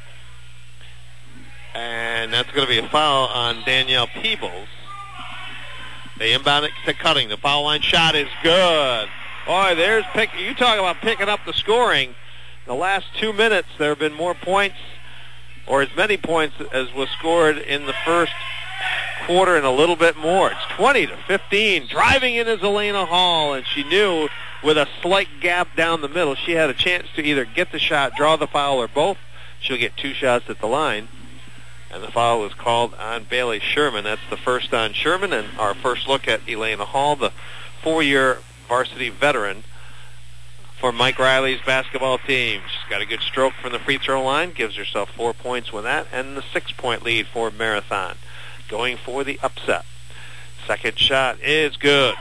And that's going to be a foul on Danielle Peebles. They inbound it to Cutting. The foul line shot is good. Boy, you talk about picking up the scoring. The last 2 minutes, there have been more points, or as many points as was scored in the first quarter and a little bit more. It's 20-15. Driving in is Elena Hall, and she knew with a slight gap down the middle, she had a chance to either get the shot, draw the foul, or both. She'll get 2 shots at the line. And the foul was called on Bailey Sherman. That's the first on Sherman, and our first look at Elena Hall, the 4-year varsity veteran for Mike Riley's basketball team. She's got a good stroke from the free throw line, gives herself 4 points with that, and the 6-point lead for Marathon. Going for the upset. Second shot is good.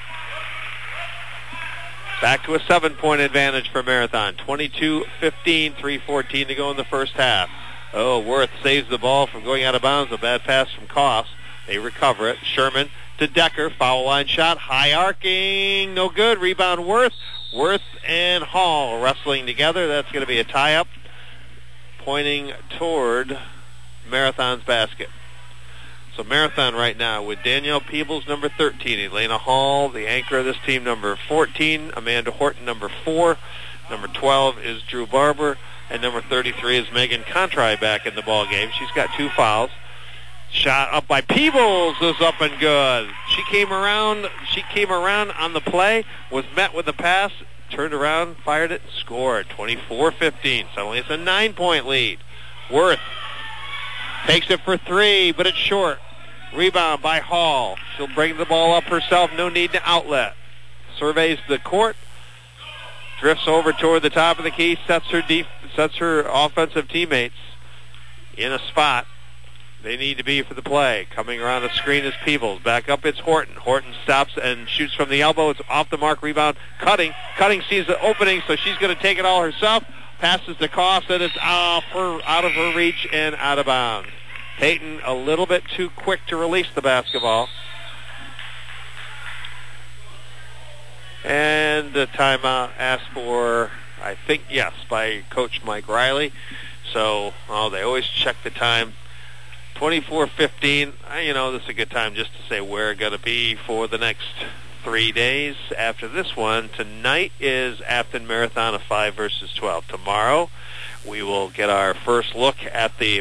Back to a 7-point advantage for Marathon. 22-15, 3:14 to go in the first half. Oh, Worth saves the ball from going out of bounds. A bad pass from Koss. They recover it. Sherman to Decker. Foul line shot. High arcing. No good. Rebound Worth. Worth and Hall wrestling together. That's going to be a tie-up, pointing toward Marathon's basket. So Marathon right now with Danielle Peebles, number 13. Elena Hall, the anchor of this team, number 14. Amanda Horton, number 4. Number 12 is Drew Barber. And number 33 is Megan Contry back in the ball game. She's got 2 fouls. Shot up by Peebles is up and good. She came around on the play, was met with a pass, turned around, fired it, scored. 24-15. Suddenly it's a 9-point lead. Worth takes it for 3, but it's short. Rebound by Hall. She'll bring the ball up herself. No need to outlet. Surveys the court. Drifts over toward the top of the key, sets her offensive teammates in a spot they need to be for the play. Coming around the screen is Peebles. Back up, it's Horton. Horton stops and shoots from the elbow. It's off the mark. Rebound. Cutting sees the opening, so she's going to take it all herself. Passes to Koss, and it's out of her reach and out of bounds. Peyton a little bit too quick to release the basketball. And the timeout asked for, I think, yes, by Coach Mike Riley. So, they always check the time. 24-15. This is a good time just to say we're going to be for the next 3 days after this one. Tonight is Afton Marathon of 5 versus 12. Tomorrow, we will get our first look at the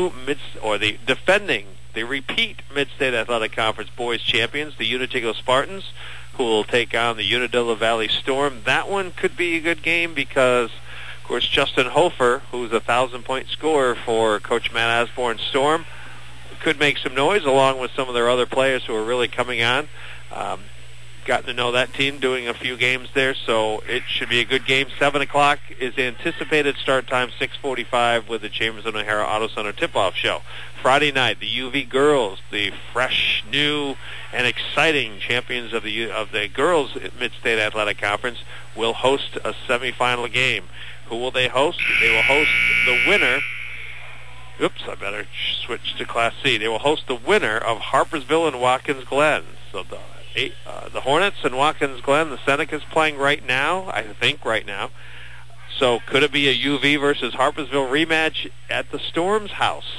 the repeat Mid-State Athletic Conference boys champions, the Unatico Spartans, who will take on the Unadilla Valley Storm. That one could be a good game because, of course, Justin Hofer, who's a 1,000-point scorer for Coach Matt Osborne's Storm, could make some noise along with some of their other players who are really coming on. Gotten to know that team, doing a few games there, so it should be a good game. 7 o'clock is anticipated start time, 6:45 with the Chambers and O'Hara Auto Center tip-off show. Friday night, the UV girls, the fresh, new, and exciting champions of the girls Mid-State Athletic Conference, will host a semifinal game. Who will they host? They will host the winner. Oops, I better switch to Class C. They will host the winner of Harpersville and Watkins Glen. So the Hornets and Watkins Glen, the Senecas playing right now, I think right now. So could it be a UV versus Harpersville rematch at the Storm's house?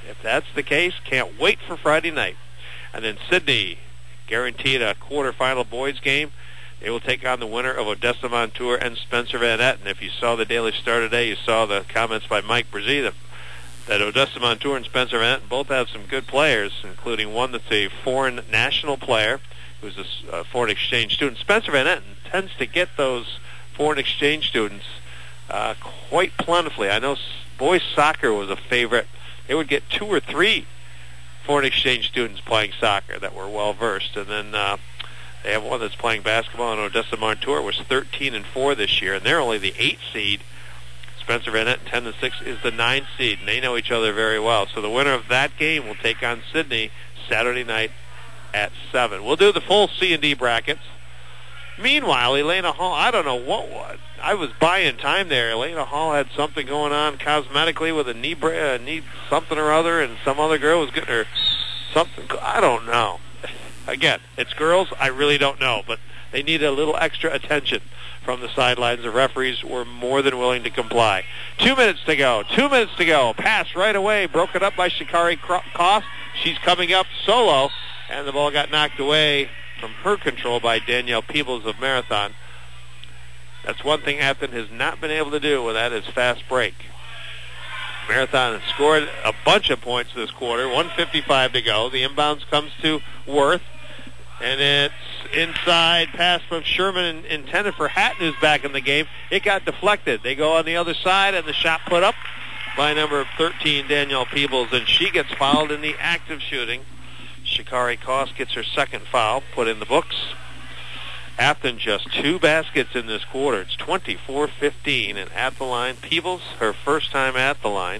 if that's the case, can't wait for Friday night. And then Sidney, guaranteed a quarterfinal boys game. They will take on the winner of Odessa Montour and Spencer Van Etten. If you saw the Daily Star today, you saw the comments by Mike Brzee that Odessa Montour and Spencer Van Etten both have some good players, including one that's a foreign national player who's a foreign exchange student. Spencer Van Etten tends to get those foreign exchange students quite plentifully. I know boys soccer was a favorite. They would get 2 or 3 foreign exchange students playing soccer that were well versed, and then they have one that's playing basketball, and Odessa Montour was 13-4 this year, and they're only the 8th seed. Spencer Van Etten, 10-6, is the 9th seed, and they know each other very well. So the winner of that game will take on Sidney Saturday night at 7. We'll do the full C&D brackets. Meanwhile, Elena Hall, I don't know what was. I was buying time there. Elena Hall had something going on cosmetically with a knee something or other, and some other girl was getting her something. I don't know. Again, it's girls. I really don't know, but they need a little extra attention from the sidelines. The referees were more than willing to comply. 2 minutes to go. 2 minutes to go. Pass right away. Broken up by Shikari Koss. She's coming up solo, and the ball got knocked away from her control by Danielle Peebles of Marathon. That's one thing Afton has not been able to do, and that is fast break. Marathon has scored a bunch of points this quarter. 1:55 to go. The inbounds comes to Worth. And it's inside pass from Sherman intended for Hatton, who's back in the game. It got deflected. They go on the other side, and the shot put up by number 13, Danielle Peebles, and she gets fouled in the act of shooting. Shikari Koss gets her second foul, put in the books. Afton just 2 baskets in this quarter. It's 24-15, and at the line, Peebles, her first time at the line,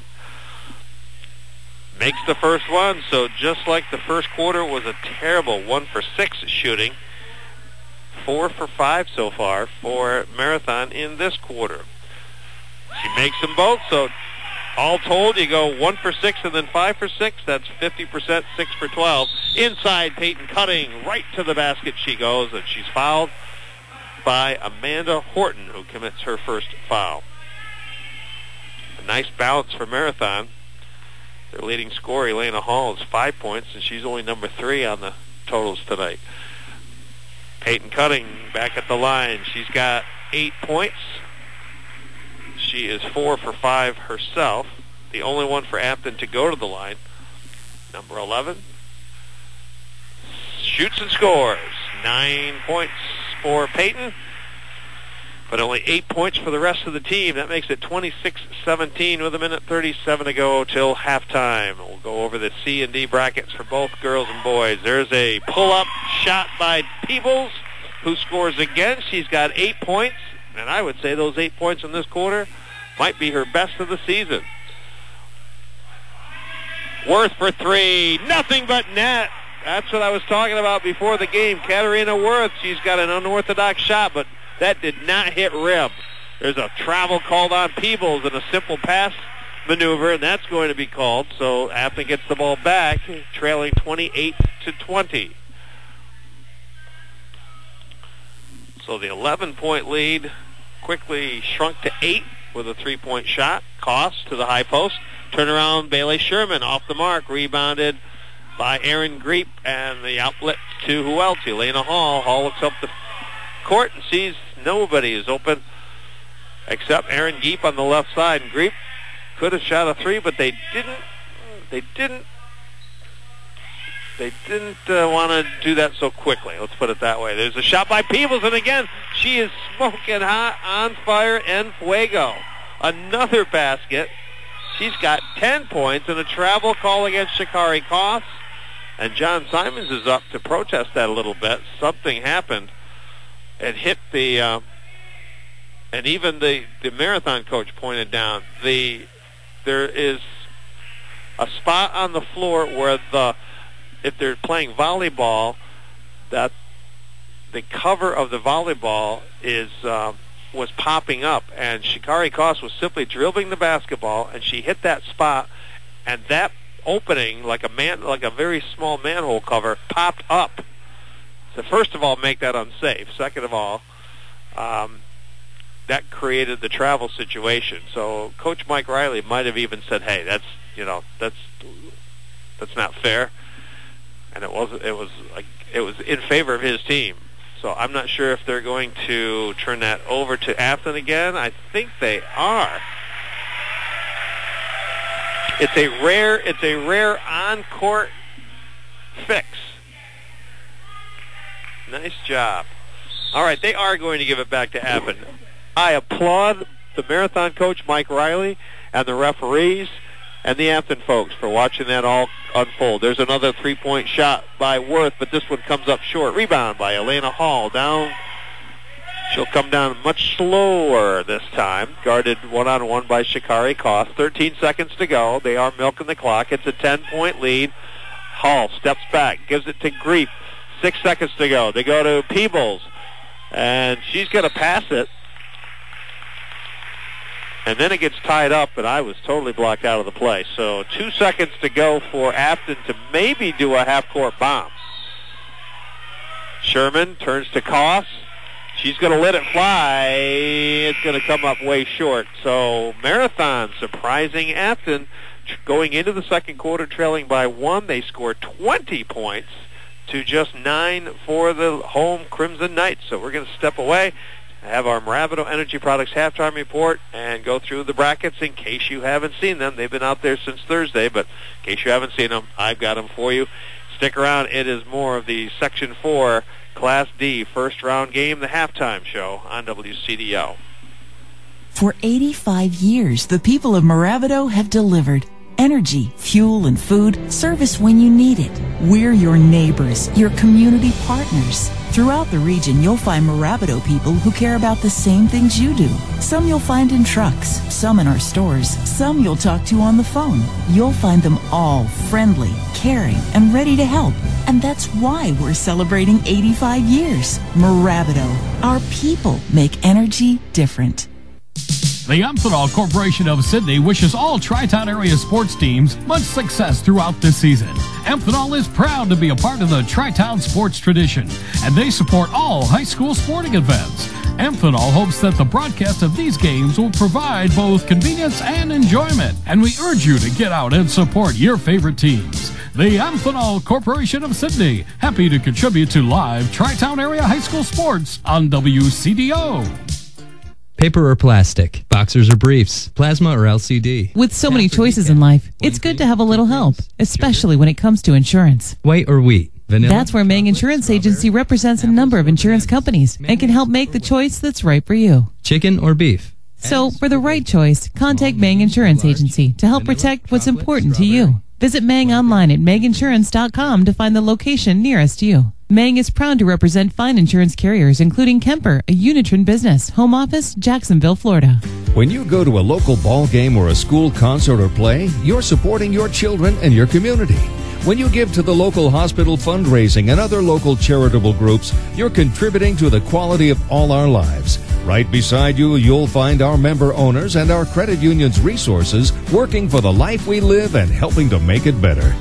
makes the first one. So just like the first quarter was a terrible 1 for 6 shooting, 4 for 5 so far for Marathon in this quarter. She makes them both, so all told, you go 1 for 6 and then 5 for 6. That's 50%, 6 for 12. Inside, Peyton Cutting, right to the basket she goes, and she's fouled by Amanda Horton, who commits her first foul. A nice bounce for Marathon. Their leading scorer, Elena Hall, is 5 points, and she's only number 3 on the totals tonight. Peyton Cutting back at the line. She's got 8 points. She is 4 for 5 herself. The only one for Afton to go to the line. Number 11. Shoots and scores. 9 points for Peyton, but only 8 points for the rest of the team. That makes it 26-17 with 1:37 to go till halftime. We'll go over the C&D brackets for both girls and boys. There's a pull-up shot by Peebles, who scores again. She's got 8 points, and I would say those 8 points in this quarter might be her best of the season. Worth for 3. Nothing but net. That's what I was talking about before the game. Katarina Worth, she's got an unorthodox shot, but that did not hit rim. There's a travel called on Peebles and a simple pass maneuver, and that's going to be called. So Afton gets the ball back, trailing 28-20. So the 11-point lead quickly shrunk to 8 with a 3-point shot. Koss to the high post. Turnaround, Bailey Sherman off the mark. Rebounded by Aaron Greep, and the outlet to who else? Elena Hall. Hall looks up the court and sees nobody is open except Aaron Greep on the left side. And Greep could have shot a 3, but they didn't want to do that so quickly. Let's put it that way. There's a shot by Peebles, and again, she is smoking hot, on fire, en fuego. Another basket. She's got 10 points and a travel call against Shikari Koss. And John Simons is up to protest that a little bit. Something happened. It hit the, and even the Marathon coach pointed down, there is a spot on the floor where if they're playing volleyball, that the cover of the volleyball was popping up, and Shikari Koss was simply dribbling the basketball, and she hit that spot, and that opening, like a very small manhole cover, popped up. So first of all, make that unsafe. Second of all, that created the travel situation. So Coach Mike Riley might have even said, "Hey, that's That's not fair. And it was in favor of his team. So I'm not sure if they're going to turn that over to Afton again. I think they are. It's a rare on-court fix. Nice job. All right, they are going to give it back to Afton. I applaud the Marathon coach, Mike Riley, and the referees and the Afton folks for watching that all unfold. There's another three-point shot by Worth, but this one comes up short. Rebound by Elena Hall. Down. She'll come down much slower this time. Guarded one-on-one by Shikari Koss. 13 seconds to go. They are milking the clock. It's a 10-point lead. Hall steps back, gives it to Grief. 6 seconds to go. They go to Peebles, and she's going to pass it. And then it gets tied up, and I was totally blocked out of the play. So 2 seconds to go for Afton to maybe do a half-court bomb. Sherman turns to Koss. She's going to let it fly. It's going to come up way short. So Marathon surprising Afton. Going into the second quarter trailing by 1, they score 20 points to just 9 for the home Crimson Knights. So we're going to step away, have our Moravido Energy Products halftime report, and go through the brackets in case you haven't seen them. They've been out there since Thursday, but in case you haven't seen them, I've got them for you. Stick around. It is more of the Section 4 Class D first round game, the halftime show on WCDO. For 85 years, the people of Moravido have delivered energy, fuel, and food, service when you need it. We're your neighbors, your community partners. Throughout the region, you'll find Moravido people who care about the same things you do. Some you'll find in trucks, some in our stores, some you'll talk to on the phone. You'll find them all friendly, caring, and ready to help. And that's why we're celebrating 85 years. Moravido, our people make energy different. The Amphenol Corporation of Sydney wishes all Tri-Town area sports teams much success throughout this season. Amphenol is proud to be a part of the Tri-Town sports tradition, and they support all high school sporting events. Amphenol hopes that the broadcast of these games will provide both convenience and enjoyment, and we urge you to get out and support your favorite teams. The Amphenol Corporation of Sydney, happy to contribute to live Tri-Town area high school sports on WCDO. Paper or plastic, boxers or briefs, plasma or LCD. With so many choices in life, it's good to have a little help, especially when it comes to insurance. White or wheat, vanilla. That's where Mang Insurance Agency represents a number of insurance companies and can help make the choice that's right for you. Chicken or beef. So, for the right choice, contact Mang Insurance Agency to help protect what's important to you. Visit Mang online at manginsurance.com to find the location nearest you. Mang is proud to represent fine insurance carriers, including Kemper, a Unitron business, home office, Jacksonville, Florida. When you go to a local ball game or a school concert or play, you're supporting your children and your community. When you give to the local hospital fundraising and other local charitable groups, you're contributing to the quality of all our lives. Right beside you, you'll find our member owners and our credit union's resources working for the life we live and helping to make it better.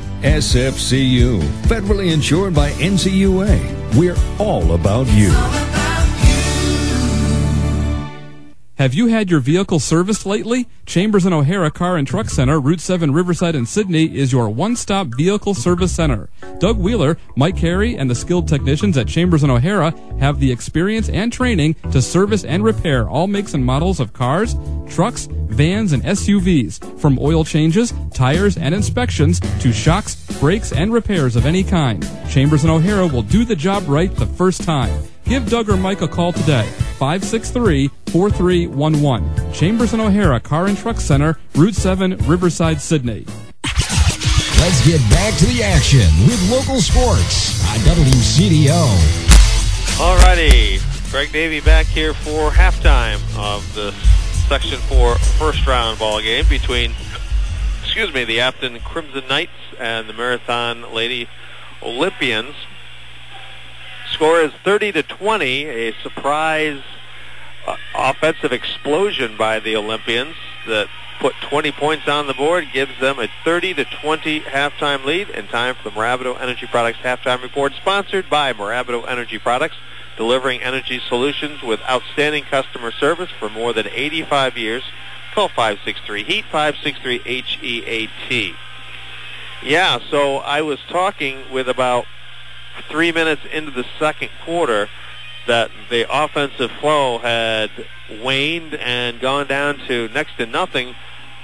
SFCU, federally insured by NCUA. We're all about you. Have you had your vehicle serviced lately? Chambers and O'Hara Car and Truck Center, Route 7, Riverside and Sydney is your one-stop vehicle service center. Doug Wheeler, Mike Carey, and the skilled technicians at Chambers and O'Hara have the experience and training to service and repair all makes and models of cars, trucks, vans, and SUVs, from oil changes, tires, and inspections to shocks, brakes, and repairs of any kind. Chambers and O'Hara will do the job right the first time. Give Doug or Mike a call today, 563-4311. Chambers and O'Hara Car and Truck Center, Route 7, Riverside, Sydney. Let's get back to the action with local sports on WCDO. All righty. Greg Davey back here for halftime of the Section 4 first round ball game between, the Afton Crimson Knights and the Marathon Lady Olympians. Score is 30-20, a surprise offensive explosion by the Olympians that put 20 points on the board, gives them a 30-20 halftime lead. In time for the Moravido Energy Products halftime report, sponsored by Moravido Energy Products, delivering energy solutions with outstanding customer service for more than 85 years. Call 563-HEAT, 563-HEAT. Yeah, so I was talking with about 3 minutes into the second quarter that the offensive flow had waned and gone down to next to nothing,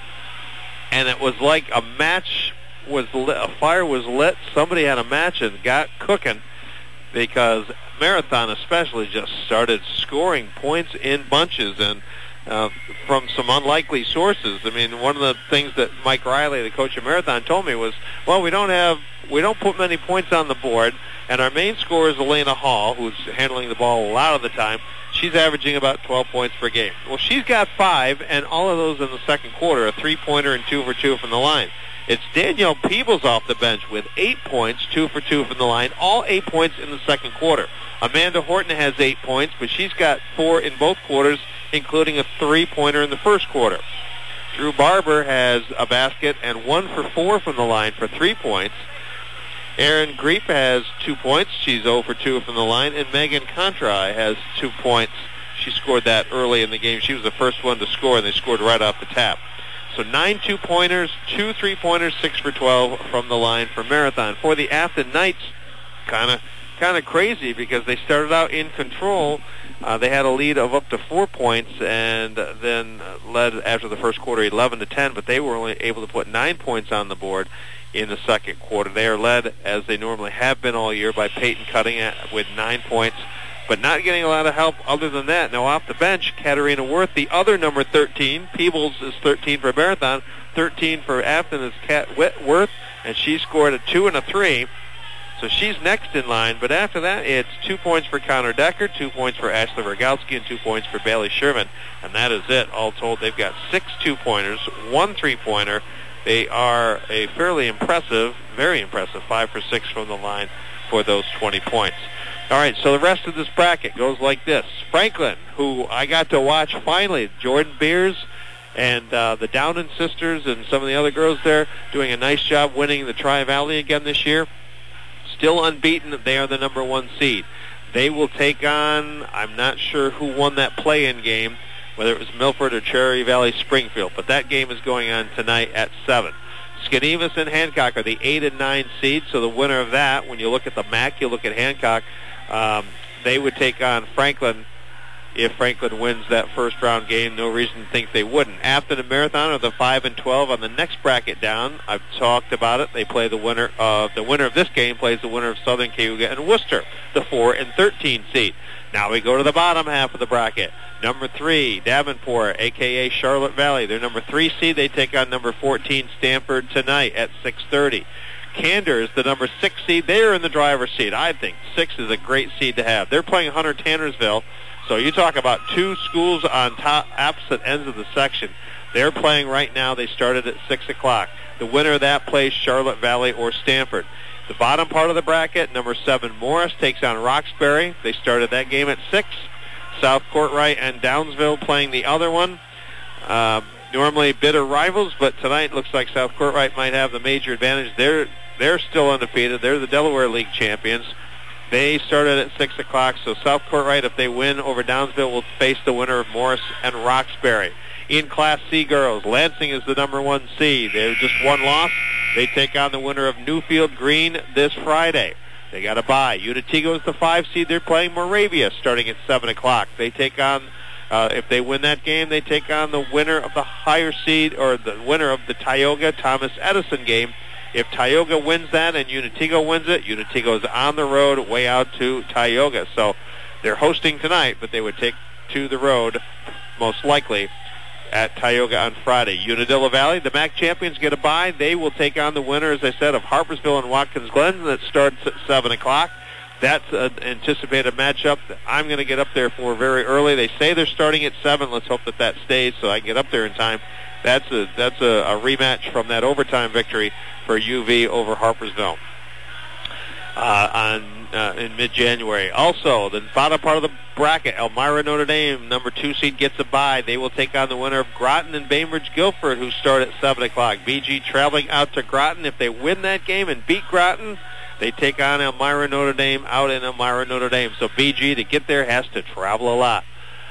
and it was like a match was lit, a fire was lit, somebody had a match and got cooking, because Marathon especially just started scoring points in bunches, and from some unlikely sources. I mean, one of the things that Mike Riley, the coach of Marathon, told me was, well, we don't put many points on the board, and our main scorer is Elena Hall, who's handling the ball a lot of the time. She's averaging about 12 points per game. Well, she's got 5, and all of those in the second quarter, a 3-pointer and 2 for 2 from the line. It's Danielle Peebles off the bench with 8 points, 2 for 2 from the line, all 8 points in the second quarter. Amanda Horton has 8 points, but she's got 4 in both quarters, including a 3-pointer in the first quarter. Drew Barber has a basket and 1 for 4 from the line for 3 points. Erin Greep has 2 points. She's 0 for 2 from the line. And Megan Contra has 2 points. She scored that early in the game. She was the first one to score, and they scored right off the tap. So 9 2-pointers, 2 3-pointers, 6 for 12 from the line for Marathon. For the Afton Knights, kind of crazy, because they started out in control. They had a lead of up to 4 points, and then led after the first quarter 11-10, but they were only able to put 9 points on the board in the second quarter. They are led, as they normally have been all year, by Peyton Cutting with 9 points, but not getting a lot of help other than that. Now off the bench, Katarina Worth, the other number 13. Peebles is 13 for Marathon. 13 for Afton is Kat Worth, and she scored a 2 and a 3. So she's next in line, but after that, it's 2 points for Connor Decker, 2 points for Ashley Rogalski, and 2 points for Bailey Sherman, and that is it. All told, they've got 6 2-pointers, 1 3-pointer. They are a fairly impressive, very impressive, 5 for 6 from the line for those 20 points. All right, so the rest of this bracket goes like this. Franklin, who I got to watch finally, Jordan Beers and the Downen sisters and some of the other girls there doing a nice job winning the Tri-Valley again this year. Still unbeaten. They are the number 1 seed. They will take on, I'm not sure who won that play-in game, whether it was Milford or Cherry Valley Springfield, but that game is going on tonight at 7. Skenevis and Hancock are the 8 and 9 seeds, so the winner of that, when you look at the MAC, you look at Hancock, they would take on Franklin. If Franklin wins that first round game, no reason to think they wouldn't. Afton and Marathon are the 5 and 12 on the next bracket down. I've talked about it. They play the winner of this game plays the winner of Southern Cayuga and Worcester, the 4 and 13 seed. Now we go to the bottom half of the bracket. Number 3, Davenport, a.k.a. Charlotte Valley. They're number 3 seed. They take on number 14, Stanford, tonight at 6:30. Candor is the number 6 seed. They're in the driver's seat. I think 6 is a great seed to have. They're playing Hunter-Tannersville. So you talk about 2 schools on top, opposite ends of the section. They're playing right now. They started at 6 o'clock. The winner of that plays Charlotte Valley or Stanford. The bottom part of the bracket, number 7, Morris, takes on Roxbury. They started that game at 6. South Courtright and Downsville playing the other one. Normally bitter rivals, but tonight looks like South Courtright might have the major advantage. They're still undefeated. They're the Delaware League champions. They started at 6 o'clock, so South Courtright, if they win over Downsville, will face the winner of Morris and Roxbury. In Class C girls, Lansing is the number 1 seed. They have just 1 loss. They take on the winner of Newfield Green this Friday. They got a bye. Unatigo is the 5 seed. They're playing Moravia starting at 7 o'clock. They take on, if they win that game, they take on the winner of the higher seed, or the winner of the Tioga Thomas Edison game. If Tioga wins that and Unatigo wins it, Unatigo is on the road way out to Tioga. So they're hosting tonight, but they would take to the road most likely at Tioga on Friday. Unadilla Valley, the MAC champions, get a bye. They will take on the winner, as I said, of Harpersville and Watkins Glen. That starts at 7 o'clock. That's an anticipated matchup that I'm going to get up there for very early. They say they're starting at 7. Let's hope that stays so I can get up there in time. That's a rematch from that overtime victory for UV over Harpersville in mid-January. Also, the bottom part of the bracket, Elmira Notre Dame, number 2 seed, gets a bye. They will take on the winner of Groton and Bainbridge Guilford, who start at 7 o'clock. BG traveling out to Groton. If they win that game and beat Groton, they take on Elmira Notre Dame out in Elmira Notre Dame. So BG, to get there, has to travel a lot.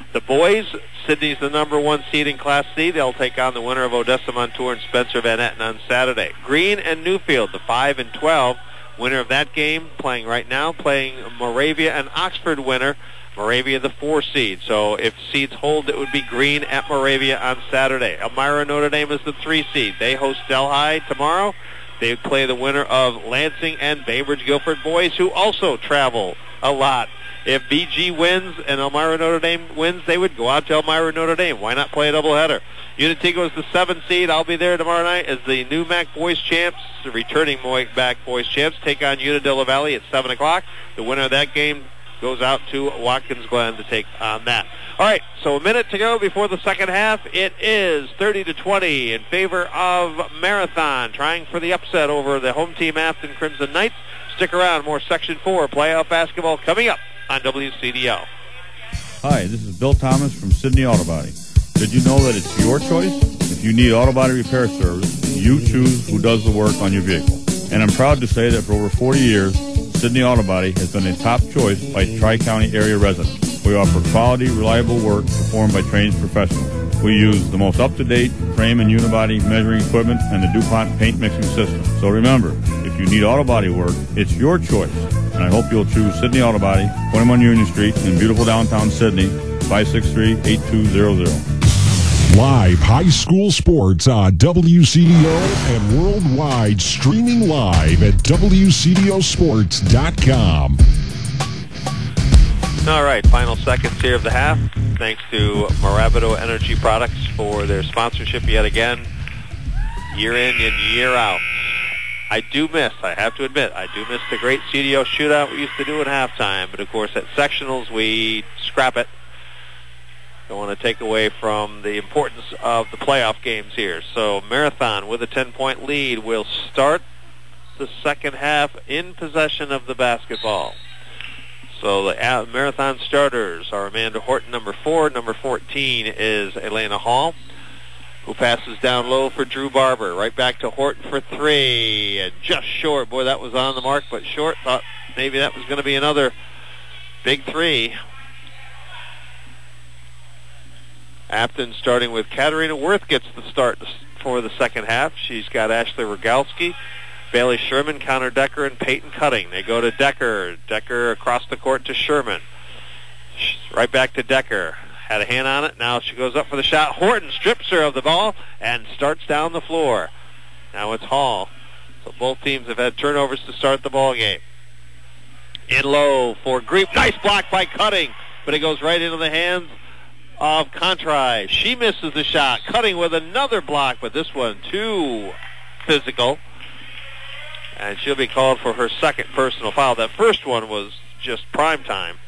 The boys, Sydney's the number 1 seed in Class C. They'll take on the winner of Odessa Montour and Spencer Van Etten on Saturday. Green and Newfield, the 5 and 12. Winner of that game playing right now, playing Moravia and Oxford winner. Moravia the 4 seed. So if seeds hold, it would be Green at Moravia on Saturday. Elmira Notre Dame is the 3 seed. They host Delhi tomorrow. They play the winner of Lansing and Bainbridge Guilford boys, who also travel a lot. If BG wins and Elmira Notre Dame wins, they would go out to Elmira Notre Dame. Why not play a doubleheader? Unitigo is the 7 seed. I'll be there tomorrow night as the new MAC boys champs, the returning MAC boys champs, take on Unadilla Valley at 7 o'clock. The winner of that game goes out to Watkins Glen to take on that. All right, so a minute to go before the second half. It is 30-20 in favor of Marathon, trying for the upset over the home team Afton Crimson Knights. Stick around, more Section 4 playoff basketball coming up on WCDO. Hi, this is Bill Thomas from Sydney Auto Body. Did you know that it's your choice? If you need auto body repair service, you choose who does the work on your vehicle. And I'm proud to say that for over 40 years, Sydney Auto Body has been a top choice by Tri-County area residents. We offer quality, reliable work performed by trained professionals. We use the most up-to-date frame and unibody measuring equipment and the DuPont paint mixing system. So remember, if you need auto body work, it's your choice. And I hope you'll choose Sydney Auto Body, 21 Union Street in beautiful downtown Sydney, 563-8200. Live high school sports on WCDO and worldwide, streaming live at WCDOsports.com. All right, final seconds here of the half. Thanks to Moravito Energy Products for their sponsorship yet again, year in and year out. I have to admit, I do miss the great CDO shootout we used to do at halftime. But, of course, at sectionals, we scrap it. Don't want to take away from the importance of the playoff games here. So Marathon with a 10-point lead will start the second half in possession of the basketball. So the Marathon starters are Amanda Horton, number 4. Number 14 is Elena Hall, who passes down low for Drew Barber. Right back to Horton for 3, and just short. Boy, that was on the mark, but short. Thought maybe that was going to be another big 3. Afton starting with Katarina Worth gets the start for the second half. She's got Ashley Rogalski, Bailey Sherman, Connor Decker, and Peyton Cutting. They go to Decker. Decker across the court to Sherman. Right back to Decker. Had a hand on it. Now she goes up for the shot. Horton strips her of the ball and starts down the floor. Now it's Hall. So both teams have had turnovers to start the ball game. In low for Grief. Nice block by Cutting, but it goes right into the hands of Contri. She misses the shot. Cutting with another block, but this one too physical. And she'll be called for her second personal foul. That first one was just prime time.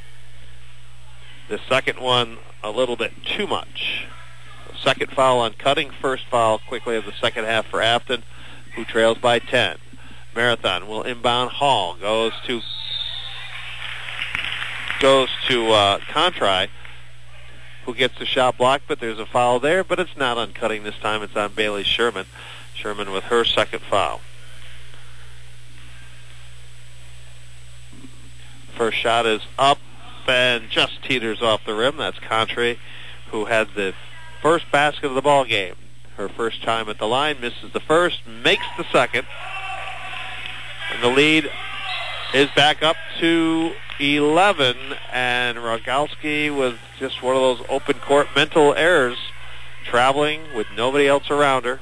The second one a little bit too much. Second foul on Cutting. First foul quickly of the second half for Afton, who trails by 10. Marathon will inbound. Hall goes to Contri, who gets the shot blocked, but there's a foul there, but it's not on Cutting this time. It's on Bailey Sherman. Sherman with her second foul. First shot is up and just teeters off the rim. That's Contri, who had the first basket of the ball game. Her first time at the line, misses the first, makes the second. And the lead is back up to 11, and Rogalski with just one of those open court mental errors, traveling with nobody else around her.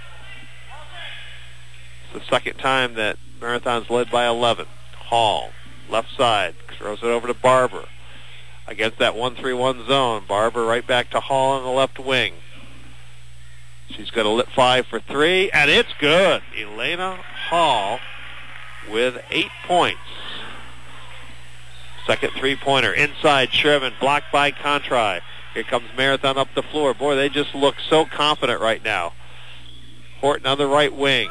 It's the second time that Marathon's led by 11. Hall, left side, throws it over to Barber. Against that 1-3-1 zone, Barber right back to Hall on the left wing. She's got a lit 5 for 3, and it's good. Elena Hall with 8 points. Second three-pointer. Inside Sherman, blocked by Contri. Here comes Marathon up the floor. Boy, they just look so confident right now. Horton on the right wing.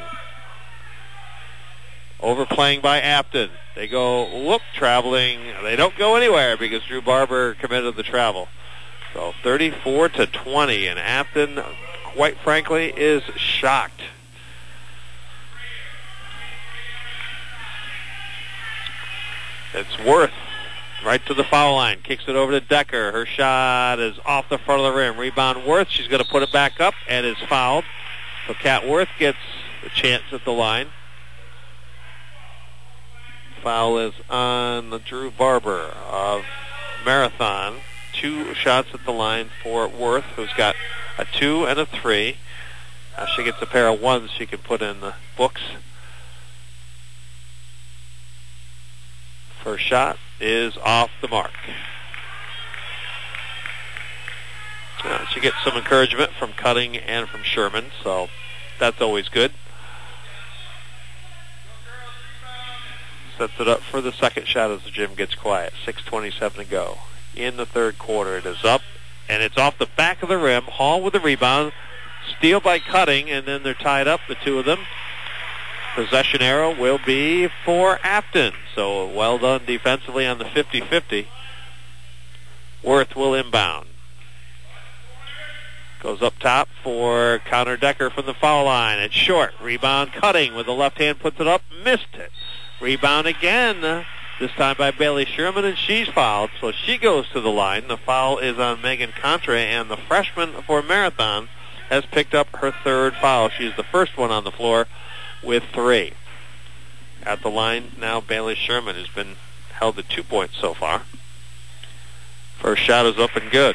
Overplaying by Afton. They go, traveling. They don't go anywhere because Drew Barber committed the travel. So 34-20, and Afton, quite frankly, is shocked. It's Worth right to the foul line. Kicks it over to Decker. Her shot is off the front of the rim. Rebound Worth. She's going to put it back up and is fouled. So Kat Worth gets a chance at the line. Foul is on Drew Barber of Marathon. 2 shots at the line for Worth, who's got a 2 and a 3. Now she gets a pair of 1s she can put in the books. First shot is off the mark. She gets some encouragement from Cutting and from Sherman, so that's always good. Sets it up for the second shot as the gym gets quiet. 6:27 to go. In the third quarter, it is up, and it's off the back of the rim. Hall with the rebound. Steal by Cutting, and then they're tied up, the two of them. Possession arrow will be for Afton. So well done defensively on the 50-50. Worth will inbound. Goes up top for Connor Decker from the foul line. It's short. Rebound Cutting with the left hand, puts it up, missed it. Rebound again, this time by Bailey Sherman, and she's fouled. So she goes to the line. The foul is on Megan Contre, and the freshman for Marathon has picked up her third foul. She's the first one on the floor with 3. At the line now, Bailey Sherman has been held to 2 points so far. First shot is up and good.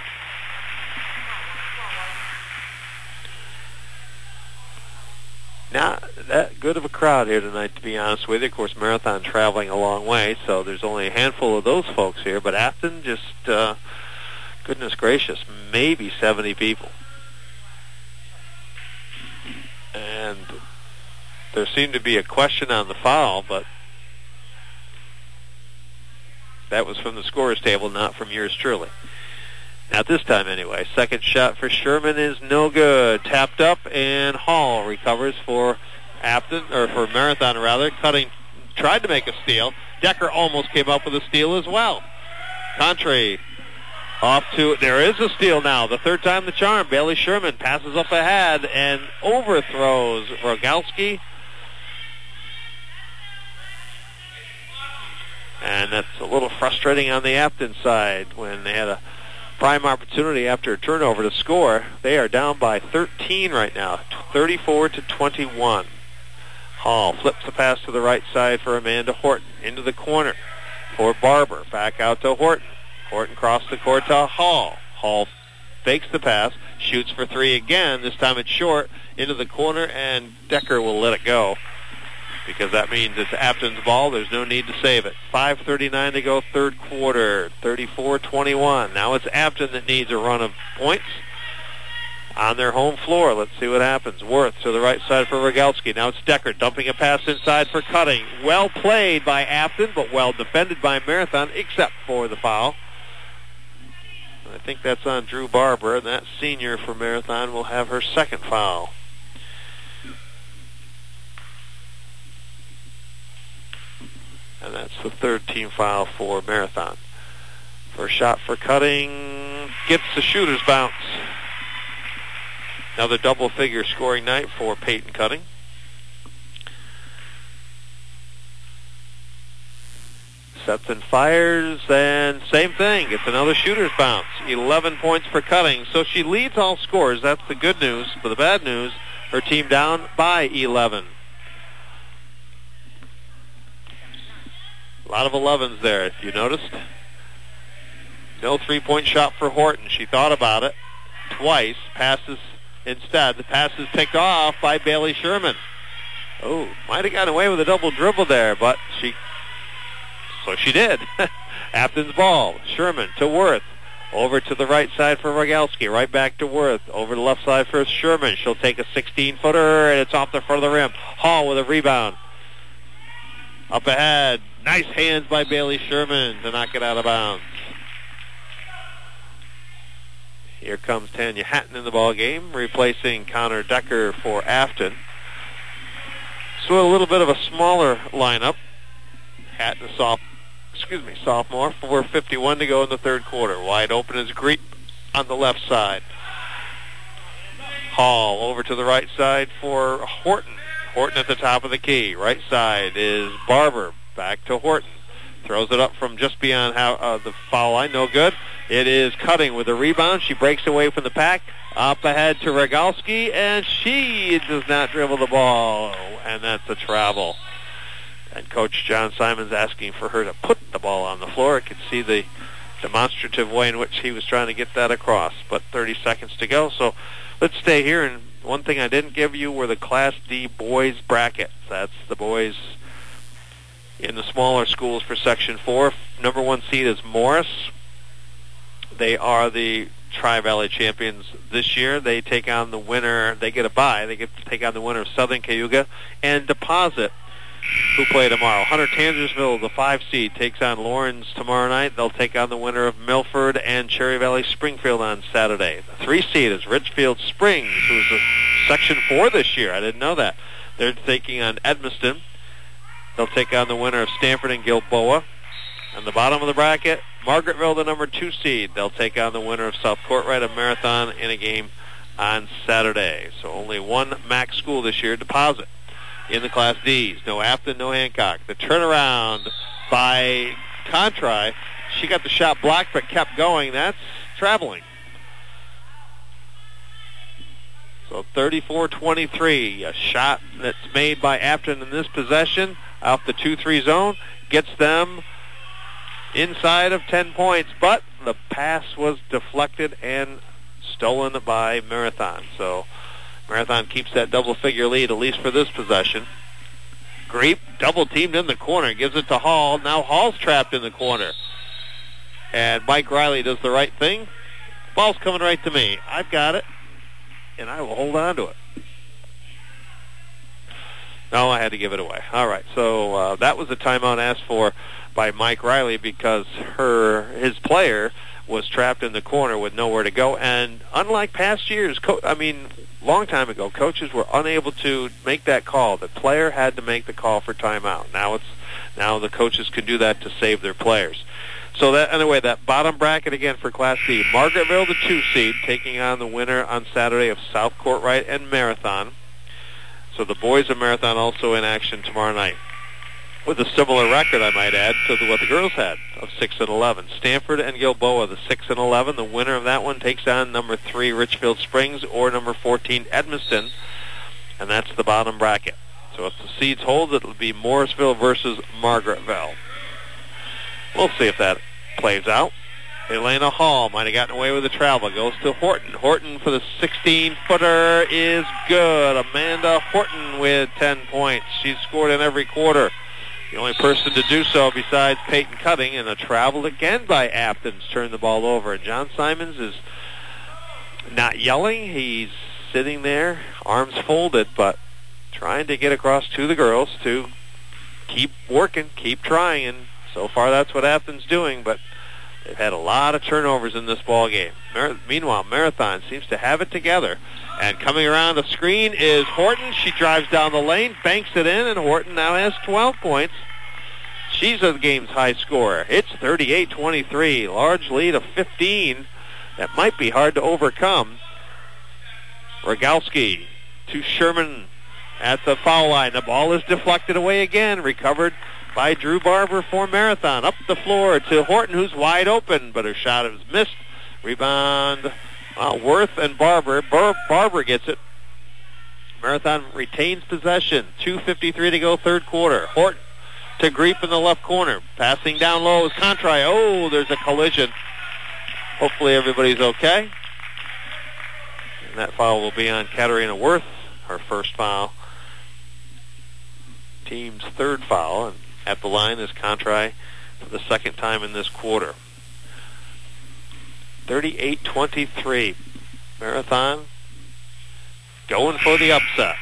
Not that good of a crowd here tonight, to be honest with you. Of course, Marathon traveling a long way, so there's only a handful of those folks here. But Afton, just, goodness gracious, maybe 70 people. And there seemed to be a question on the foul, but that was from the scorer's table, not from yours truly. Not this time, anyway. Second shot for Sherman is no good. Tapped up, and Hall recovers for Afton, or for Marathon, rather. Cutting tried to make a steal. Decker almost came up with a steal as well. Contre off to, there is a steal now. The third time the charm. Bailey Sherman passes up ahead and overthrows Rogalski. And that's a little frustrating on the Afton side when they had a prime opportunity after a turnover to score. They are down by 13 right now, 34-21. Hall flips the pass to the right side for Amanda Horton. Into the corner for Barber. Back out to Horton. Horton crossed the court to Hall. Hall fakes the pass, shoots for 3 again. This time it's short. Into the corner, and Decker will let it go, because that means it's Afton's ball. There's no need to save it. 5:39 to go, third quarter, 34-21. Now it's Afton that needs a run of points on their home floor. Let's see what happens. Worth to the right side for Rogalski. Now it's Decker dumping a pass inside for Cutting. Well played by Afton, but well defended by Marathon, except for the foul. I think that's on Drew Barber, and that senior for Marathon will have her second foul. And that's the third team foul for Marathon. First shot for Cutting gets the shooter's bounce. Another double-figure scoring night for Peyton Cutting. Sets and fires, and same thing. Gets another shooter's bounce. 11 points for Cutting. So she leads all scores. That's the good news. But the bad news, her team down by 11. A lot of 11s there, if you noticed. No three-point shot for Horton. She thought about it twice. Passes instead. The pass is picked off by Bailey Sherman. Oh, might have gotten away with a double dribble there, but she did. Afton's ball. Sherman to Worth. Over to the right side for Rogalski. Right back to Worth. Over the left side for Sherman. She'll take a 16-footer, and it's off the front of the rim. Hall with a rebound. Up ahead. Nice hands by Bailey Sherman to knock it out of bounds. Here comes Tanya Hatton in the ball game, replacing Connor Decker for Afton. So a little bit of a smaller lineup. Hatton, sophomore. 4:51 to go in the third quarter. Wide open is Greep on the left side. Hall over to the right side for Horton. Horton at the top of the key. Right side is Barber. Back to Horton. Throws it up from just beyond the foul line. No good. It is Cutting with a rebound. She breaks away from the pack. Up ahead to Rogalski, and she does not dribble the ball. And that's a travel. And Coach John Simons asking for her to put the ball on the floor. I could see the demonstrative way in which he was trying to get that across. But 30 seconds to go. So let's stay here. And one thing I didn't give you were the Class D boys brackets. That's the boys in the smaller schools for Section 4. Number 1 seed is Morris. They are the Tri-Valley champions this year. They take on the winner. They get a bye. They get to take on the winner of Southern Cayuga and Deposit, who play tomorrow. Hunter Tangersville, the 5 seed, takes on Lawrence tomorrow night. They'll take on the winner of Milford and Cherry Valley Springfield on Saturday. The 3 seed is Richfield Springs, who's a Section 4 this year. I didn't know that. They're taking on Edmiston. They'll take on the winner of Stanford and Gilboa. On the bottom of the bracket, Margaretville, the number 2 seed. They'll take on the winner of South Courtright of Marathon in a game on Saturday. So only one MAC school this year, Deposit, in the Class Ds. No Afton, no Hancock. The turnaround by Contri. She got the shot blocked but kept going. That's traveling. So 34-23. A shot that's made by Afton in this possession off the 2-3 zone gets them inside of 10 points, but the pass was deflected and stolen by Marathon. So Marathon keeps that double-figure lead, at least for this possession. Greep double-teamed in the corner, gives it to Hall. Now Hall's trapped in the corner. And Mike Riley does the right thing. Ball's coming right to me. I've got it, and I will hold on to it. No, I had to give it away. All right, so that was a timeout asked for by Mike Riley because his player was trapped in the corner with nowhere to go. And unlike past years, long time ago, coaches were unable to make that call. The player had to make the call for timeout. Now the coaches can do that to save their players. So that bottom bracket again for Class C. Margaretville, the 2 seed, taking on the winner on Saturday of South Courtright and Marathon. So the boys of Marathon also in action tomorrow night, with a similar record, I might add, to what the girls had of 6-11. Stanford and Gilboa, the 6-11. The winner of that one takes on number 3 Richfield Springs or number 14 Edmiston, and that's the bottom bracket. So if the seeds hold, it'll be Morrisville versus Margaretville. We'll see if that plays out. Elena Hall might have gotten away with the travel. Goes to Horton. Horton for the 16-footer is good. Amanda Horton with 10 points. She's scored in every quarter. The only person to do so besides Peyton Cutting, and a travel again by Afton's turned the ball over. And John Simons is not yelling. He's sitting there, arms folded, but trying to get across to the girls to keep working, keep trying. And so far that's what Afton's doing, but they've had a lot of turnovers in this ball game. Meanwhile, Marathon seems to have it together. And coming around the screen is Horton. She drives down the lane, banks it in, and Horton now has 12 points. She's the game's high scorer. It's 38-23, large lead of 15. That might be hard to overcome. Rogalski to Sherman at the foul line. The ball is deflected away again, recovered by Drew Barber for Marathon. Up the floor to Horton, who's wide open, but her shot is missed. Rebound, Worth and Barber. Barber gets it. Marathon retains possession. 2:53 to go, third quarter. Horton to Greep in the left corner. Passing down low is Contri. Oh, there's a collision. Hopefully everybody's okay. And that foul will be on Katarina Worth, her first foul. Team's third foul. And at the line is Contri for the second time in this quarter. 38-23. Marathon going for the upset.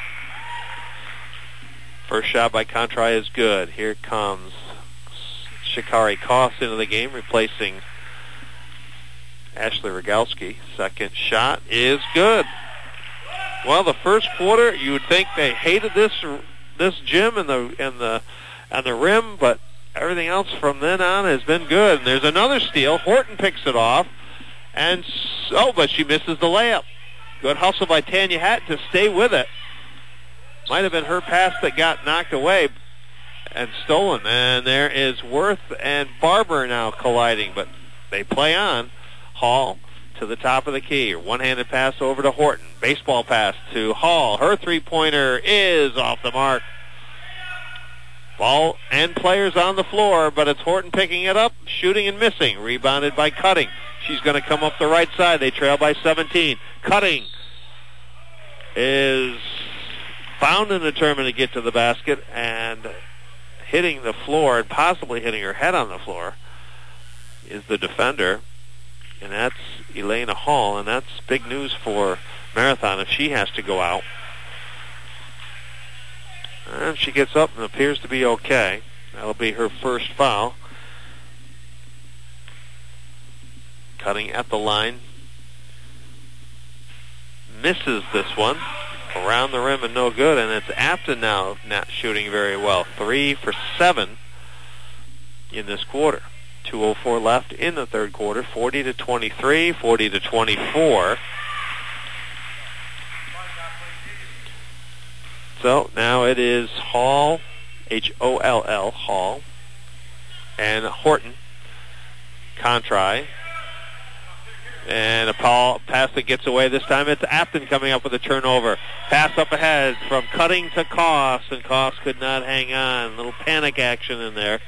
First shot by Contri is good. Here comes Shikari Koss into the game, replacing Ashley Rogalski. Second shot is good. Well, the first quarter, you would think they hated this gym and the rim, but everything else from then on has been good. And there's another steal. Horton picks it off, but she misses the layup. Good hustle by Tanya Hatton to stay with it. Might have been her pass that got knocked away. and stolen. And there is Worth and Barber now colliding, but they play on. Hall to the top of the key. One-handed pass over to Horton. Baseball pass to Hall. Her three-pointer is off the mark. Ball and players on the floor, but it's Horton picking it up, shooting and missing. Rebounded by Cutting. She's going to come up the right side. They trail by 17. Cutting is found in the tournament to get to the basket and hitting the floor and possibly hitting her head on the floor is the defender, and that's Elena Hall, and that's big news for Marathon if she has to go out. And she gets up and appears to be okay. That'll be her first foul. Cutting at the line. Misses this one. Around the rim and no good, and it's Afton now not shooting very well. 3 for 7 in this quarter. 2:04 left in the third quarter. 40-23, 40-24. So now it is Hall, H-O-L-L, Hall, and Horton. Contry. And a pass that gets away this time. It's Afton coming up with a turnover. Pass up ahead from Cutting to Koss, and Koss could not hang on. A little panic action in there.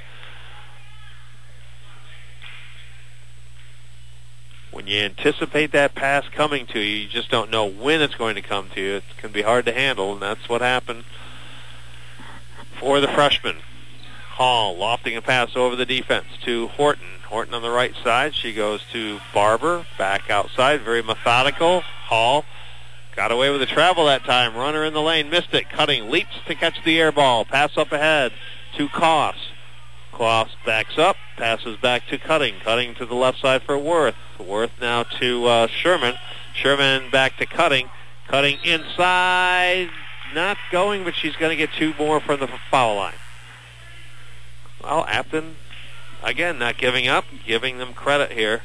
When you anticipate that pass coming to you, you just don't know when it's going to come to you. It can be hard to handle, and that's what happened for the freshman. Hall lofting a pass over the defense to Horton. Horton on the right side. She goes to Barber. Back outside. Very methodical. Hall got away with the travel that time. Runner in the lane. Missed it. Cutting. Leaps to catch the air ball. Pass up ahead to Koss. Koss backs up. Passes back to Cutting. Cutting to the left side for Worth. Worth now to Sherman. Sherman back to Cutting. Cutting inside. Not going, but she's going to get 2 more from the foul line. Well, Afton, again, not giving up, giving them credit here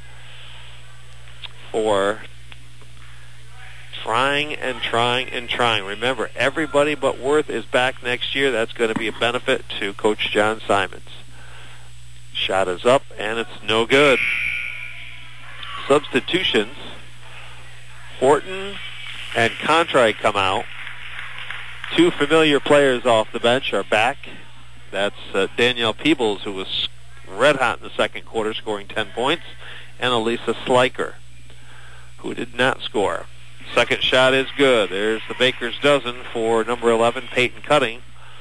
for trying and trying and trying. Remember, everybody but Worth is back next year. That's going to be a benefit to Coach John Simons. Shot is up, and it's no good. Substitutions. Horton and Contry come out. 2 familiar players off the bench are back. That's Danielle Peebles, who was red hot in the second quarter, scoring 10 points, and Elisa Sliker, who did not score. Second shot is good. There's the Baker's dozen for number 11, Peyton Cutting.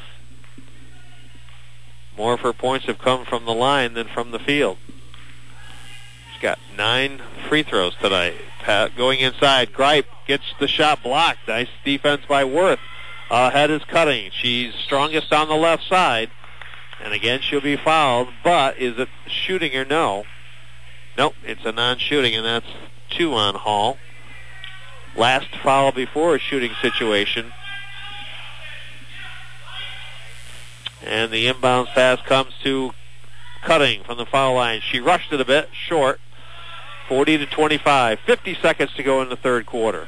More of her points have come from the line than from the field. She's got 9 free throws tonight. Going inside, Gripe gets the shot blocked. Nice defense by Worth. Ahead is Cutting. She's strongest on the left side. And again, she'll be fouled. But is it shooting or no? Nope, it's a non-shooting, and that's 2 on Hall. Last foul before a shooting situation. And the inbounds pass comes to Cutting from the foul line. She rushed it a bit, short. 40-25. 50 seconds to go in the third quarter.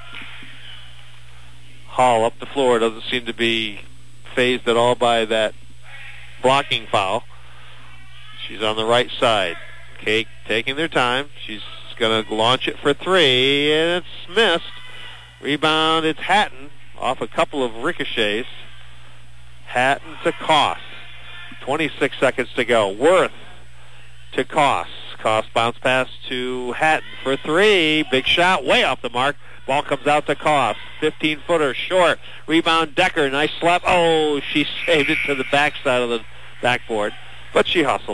Hall up the floor. Doesn't seem to be fazed at all by that blocking foul. She's on the right side. Cake taking their time. She's going to launch it for 3, and it's missed. Rebound, it's Hatton off a couple of ricochets. Hatton to Koss. 26 seconds to go. Worth to Koss. Koss bounce pass to Hatton for 3. Big shot, way off the mark. Ball comes out to Koss. 15-footer, short. Rebound, Decker. Nice slap. Oh, she saved it to the backside of the backboard. But she hustled.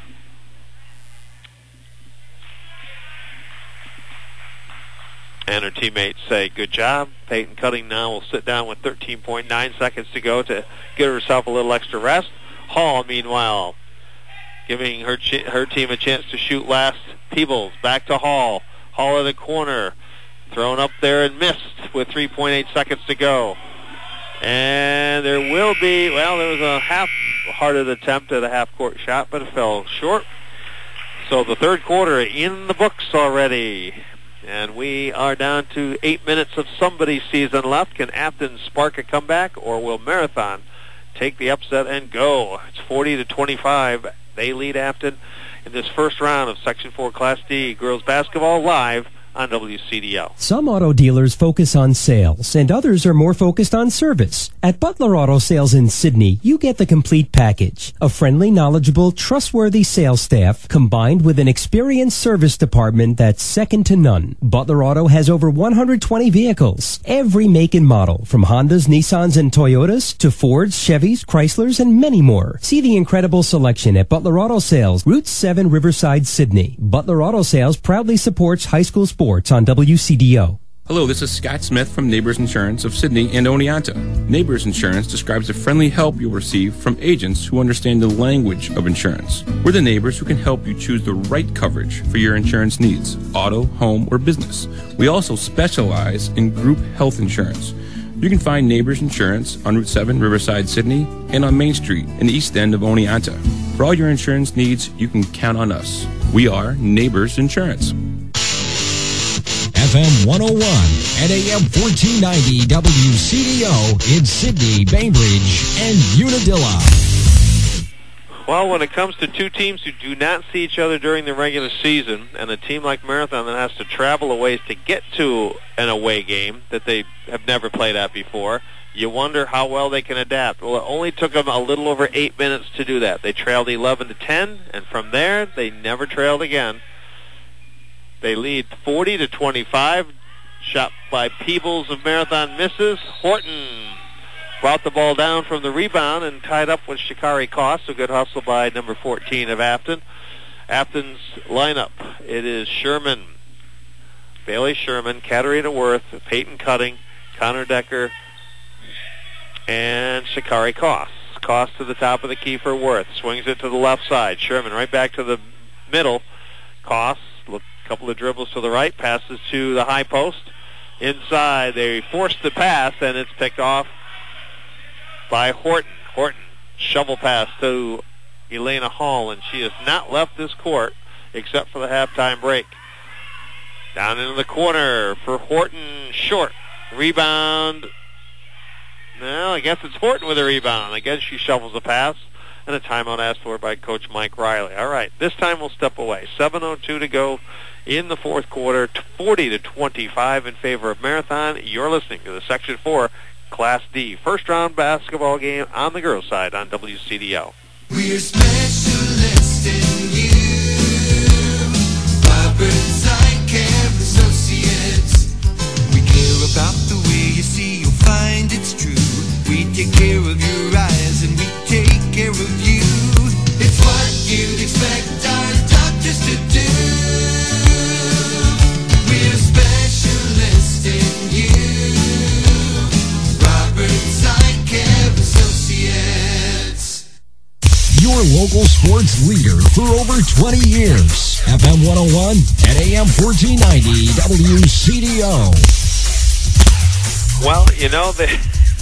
And her teammates say, good job. Peyton Cutting now will sit down with 13.9 seconds to go to give herself a little extra rest. Hall, meanwhile, giving her team a chance to shoot last. Peebles back to Hall. Hall in the corner. Thrown up there and missed with 3.8 seconds to go. And there will be, well, there was a half-hearted attempt at a half-court shot, but it fell short. So the third quarter in the books already. And we are down to 8 minutes of somebody's season left. Can Afton spark a comeback, or will Marathon take the upset and go. It's 40-25. They lead Afton in this first round of Section 4 Class D girls basketball live on WCDO. Some auto dealers focus on sales, and others are more focused on service. At Butler Auto Sales in Sydney, you get the complete package. A friendly, knowledgeable, trustworthy sales staff combined with an experienced service department that's second to none. Butler Auto has over 120 vehicles, every make and model, from Hondas, Nissans, and Toyotas to Fords, Chevys, Chryslers, and many more. See the incredible selection at Butler Auto Sales, Route 7, Riverside, Sydney. Butler Auto Sales proudly supports high school sports on WCDO. Hello, this is Scott Smith from Neighbors Insurance of Sydney and Oneonta. Neighbors Insurance describes the friendly help you'll receive from agents who understand the language of insurance. We're the neighbors who can help you choose the right coverage for your insurance needs, auto, home, or business. We also specialize in group health insurance. You can find Neighbors Insurance on Route 7, Riverside, Sydney, and on Main Street in the east end of Oneonta. For all your insurance needs, you can count on us. We are Neighbors Insurance. FM 101 and AM 1490 WCDO in Sydney, Bainbridge, and Unadilla. Well, when it comes to two teams who do not see each other during the regular season, and a team like Marathon that has to travel a ways to get to an away game that they have never played at before, you wonder how well they can adapt. Well, it only took them a little over 8 minutes to do that. They trailed 11-10, and from there, they never trailed again. They lead 40-25. Shot by Peebles of Marathon misses. Horton brought the ball down from the rebound and tied up with Shikari Koss. A good hustle by number 14 of Afton. Afton's lineup. It is Sherman, Bailey Sherman, Katarina Worth, Peyton Cutting, Connor Decker, and Shikari Koss. Koss to the top of the key for Worth. Swings it to the left side. Sherman right back to the middle. Koss, couple of dribbles to the right, passes to the high post. Inside, they force the pass, and it's picked off by Horton. Horton, shovel pass to Elena Hall, and she has not left this court except for the halftime break. Down into the corner for Horton, short. Rebound. Well, I guess it's Horton with a rebound. I guess she shovels the pass, and a timeout asked for by Coach Mike Riley. All right, this time we'll step away. 7:02 to go in the fourth quarter, 40-25 in favor of Marathon. You're listening to the Section 4 Class D first round basketball game on the girls' side on WCDO. We're specialists in you. Roberts Eye Care Associates. We care about the way you see, you'll find it's true. We take care of your eyes and we take care of you. It's what you'd expect our doctors to do. We're specialists in you. Roberts Eye Care Associates. Your local sports leader for over 20 years. FM 101 and AM 1490 WCDO. Well, you know, they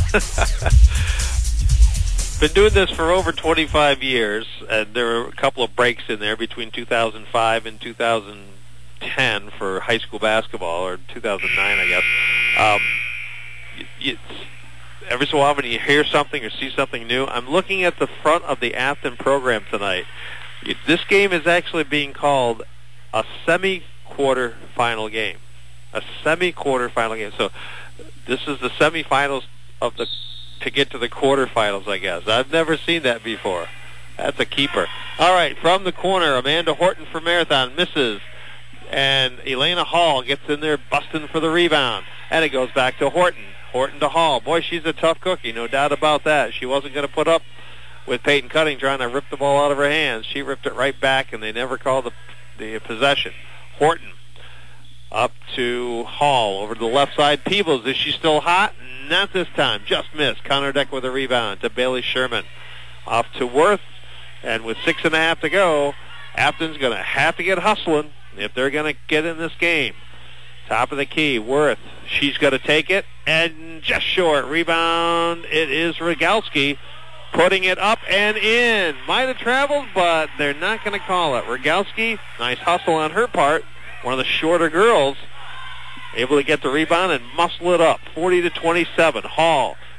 been doing this for over 25 years, and there were a couple of breaks in there between 2005 and 2010 for high school basketball, or 2009, I guess. Every so often you hear something or see something new. I'm looking at the front of the Afton program tonight. This game is actually being called a semi-quarter final game. A semi-quarter final game. So this is the semifinals of the to get to the quarterfinals, I guess. I've never seen that before. That's a keeper. All right, from the corner, Amanda Horton for Marathon misses, and Elena Hall gets in there busting for the rebound, and it goes back to Horton. Horton to Hall. Boy, she's a tough cookie, no doubt about that. She wasn't going to put up with Peyton Cutting trying to rip the ball out of her hands. She ripped it right back, and they never called the possession. Horton up to Hall, over to the left side. Peebles, is she still hot? Not this time. Just missed. Connor Deck with a rebound to Bailey Sherman. Off to Worth, and with 6.5 to go, Afton's going to have to get hustling if they're going to get in this game. Top of the key, Worth. She's going to take it, and just short. Rebound, it is Rogalski putting it up and in. Might have traveled, but they're not going to call it. Rogalski, nice hustle on her part. One of the shorter girls, able to get the rebound and muscle it up. 40-27. Hall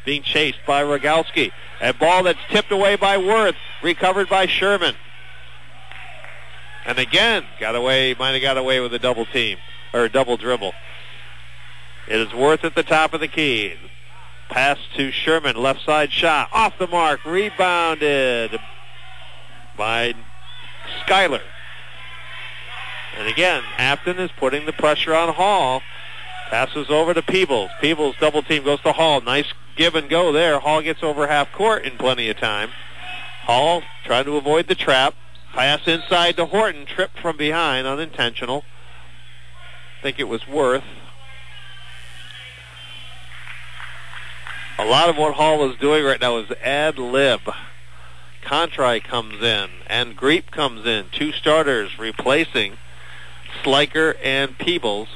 being chased by Rogalski. A ball that's tipped away by Worth, recovered by Sherman. And again, might have got away with a double team, or a double dribble. It is Worth at the top of the key. Pass to Sherman, left side shot, off the mark, rebounded by Schuyler. And again, Afton is putting the pressure on Hall. Passes over to Peebles. Peebles double team goes to Hall. Nice give and go there. Hall gets over half court in plenty of time. Hall trying to avoid the trap. Pass inside to Horton. Tripped from behind, unintentional. I think it was Worth. A lot of what Hall is doing right now is ad-lib. Contry comes in, and Greep comes in. Two starters replacing Sliker and Peebles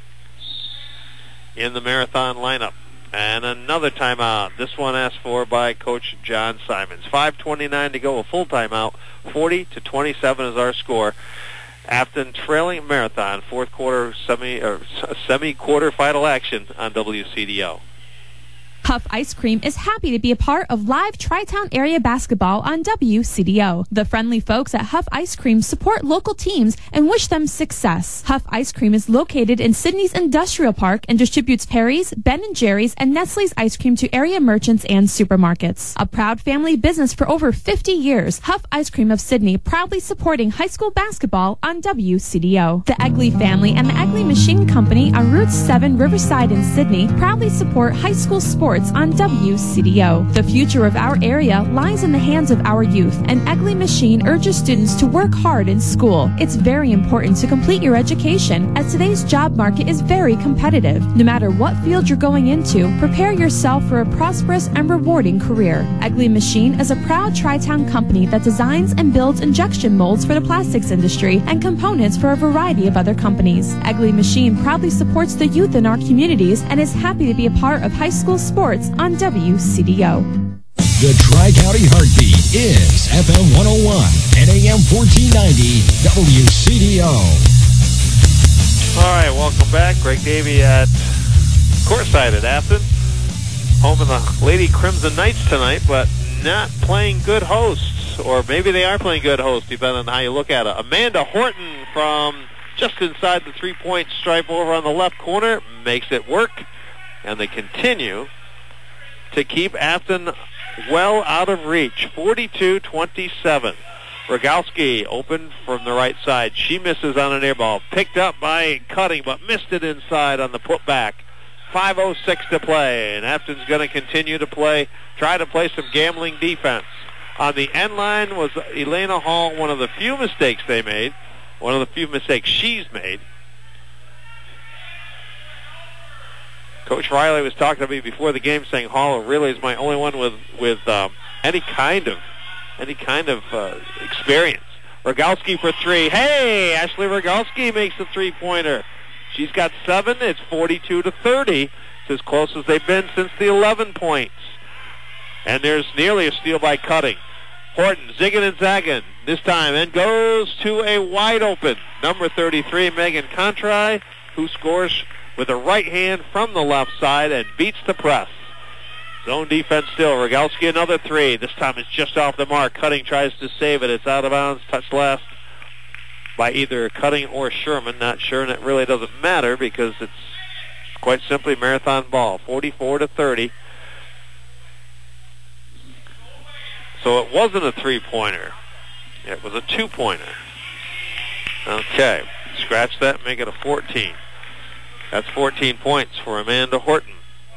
in the Marathon lineup. And another timeout. This one asked for by Coach John Simons. 5:29 to go, a full timeout. 40-27 is our score. Afton trailing Marathon, fourth quarter semi-quarter final action on WCDO. Huff Ice Cream is happy to be a part of live Tri-Town area basketball on WCDO. The friendly folks at Huff Ice Cream support local teams and wish them success. Huff Ice Cream is located in Sydney's Industrial Park and distributes Perry's, Ben & Jerry's, and Nestle's ice cream to area merchants and supermarkets. A proud family business for over 50 years, Huff Ice Cream of Sydney proudly supporting high school basketball on WCDO. The Egley family and the Egley Machine Company on Route 7 Riverside in Sydney proudly support high school sports on WCDO. The future of our area lies in the hands of our youth, and Egley Machine urges students to work hard in school. It's very important to complete your education, as today's job market is very competitive. No matter what field you're going into, prepare yourself for a prosperous and rewarding career. Egley Machine is a proud Tri-Town company that designs and builds injection molds for the plastics industry and components for a variety of other companies. Egley Machine proudly supports the youth in our communities and is happy to be a part of high school sports on WCDO. The Tri-County Heartbeat is FM 101 and AM 1490 WCDO. All right, welcome back. Greg Davey at courtside at Afton. Home of the Lady Crimson Knights tonight, but not playing good hosts. Or maybe they are playing good hosts, depending on how you look at it. Amanda Horton from just inside the three-point stripe over on the left corner makes it work. And they continue to keep Afton well out of reach. 42-27. Rogalski open from the right side. She misses on an air ball. Picked up by Cutting, but missed it inside on the putback. 5:06 to play, and Afton's going to continue to try to play some gambling defense. On the end line was Elena Hall, one of the few mistakes they made, one of the few mistakes she's made. Coach Riley was talking to me before the game, saying Hall really is my only one with any kind of experience. Rogalski for three. Hey, Ashley Rogalski makes a three-pointer. She's got 7. It's 42-30. It's as close as they've been since the 11 points. And there's nearly a steal by Cutting. Horton zigging and zagging this time and goes to a wide open number 33, Megan Contry, who scores with a right hand from the left side and beats the press. Zone defense still. Rogalski another 3. This time it's just off the mark. Cutting tries to save it. It's out of bounds. Touched last by either Cutting or Sherman. Not sure, and it really doesn't matter because it's quite simply Marathon ball. 44-30. So it wasn't a three-pointer. It was a two-pointer. Okay. Scratch that, make it a 14. That's 14 points for Amanda Horton.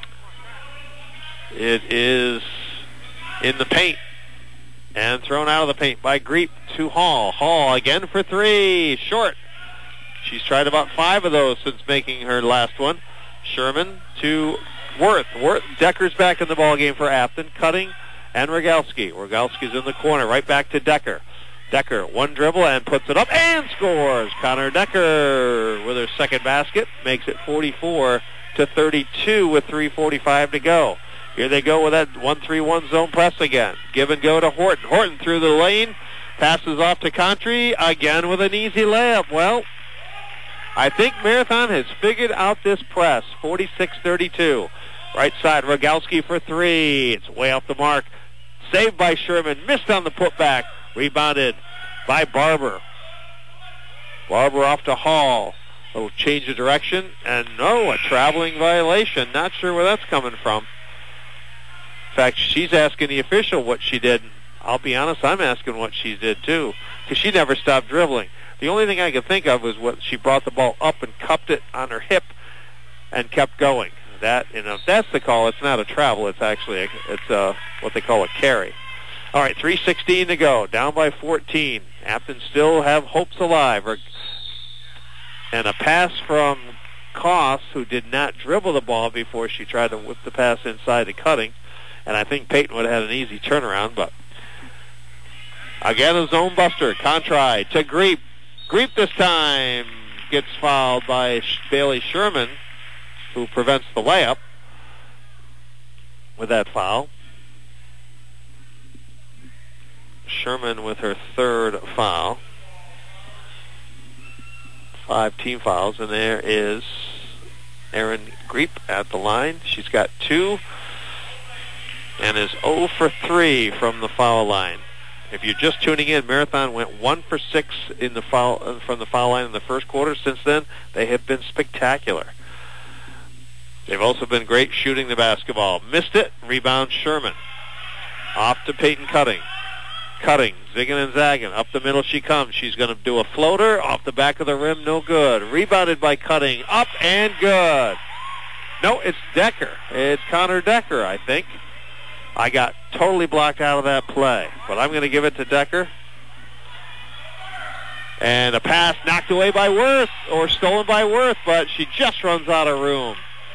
It is in the paint and thrown out of the paint by Greep to Hall. Hall again for 3. Short. She's tried about 5 of those since making her last one. Sherman to Worth. Decker's back in the ballgame for Afton. Cutting and Rogalski. Rogalski's in the corner. Right back to Decker. Decker, one dribble and puts it up and scores. Connor Decker with her second basket makes it 44-32 with 3:45 to go. Here they go with that 1-3-1 zone press again. Give and go to Horton. Horton through the lane, passes off to Contry again with an easy layup. Well, I think Marathon has figured out this press. 46-32. Right side, Rogalski for three. It's way off the mark. Saved by Sherman. Missed on the putback. Rebounded by Barber. Barber off to Hall. Little change of direction. And no, a traveling violation. Not sure where that's coming from. In fact, she's asking the official what she did. I'll be honest, I'm asking what she did too, because she never stopped dribbling. The only thing I could think of was what she brought the ball up and cupped it on her hip and kept going. That, if that's the call, it's not a travel. It's actually what they call a carry. All right, 3:16 to go. Down by 14. Afton still have hopes alive. And a pass from Koss, who did not dribble the ball before she tried to whip the pass inside to Cutting. And I think Peyton would have had an easy turnaround, but again a zone buster. Contry to Greep. Greep this time gets fouled by Bailey Sherman, who prevents the layup with that foul. Sherman with her third foul. 5 team fouls, and there is Erin Greep at the line. She's got 2 and is 0 for 3 from the foul line. If you're just tuning in, Marathon went 1 for 6 in the foul from the foul line in the first quarter. Since then, they have been spectacular. They've also been great shooting the basketball. Missed it. Rebound Sherman. Off to Peyton Cutting. Cutting, zigging and zagging. Up the middle she comes. She's going to do a floater. Off the back of the rim, no good. Rebounded by Cutting. Up and good. No, it's Decker. It's Connor Decker, I think. I got totally blocked out of that play. But I'm going to give it to Decker. And a pass knocked away by Worth, or stolen by Worth, but she just runs out of room.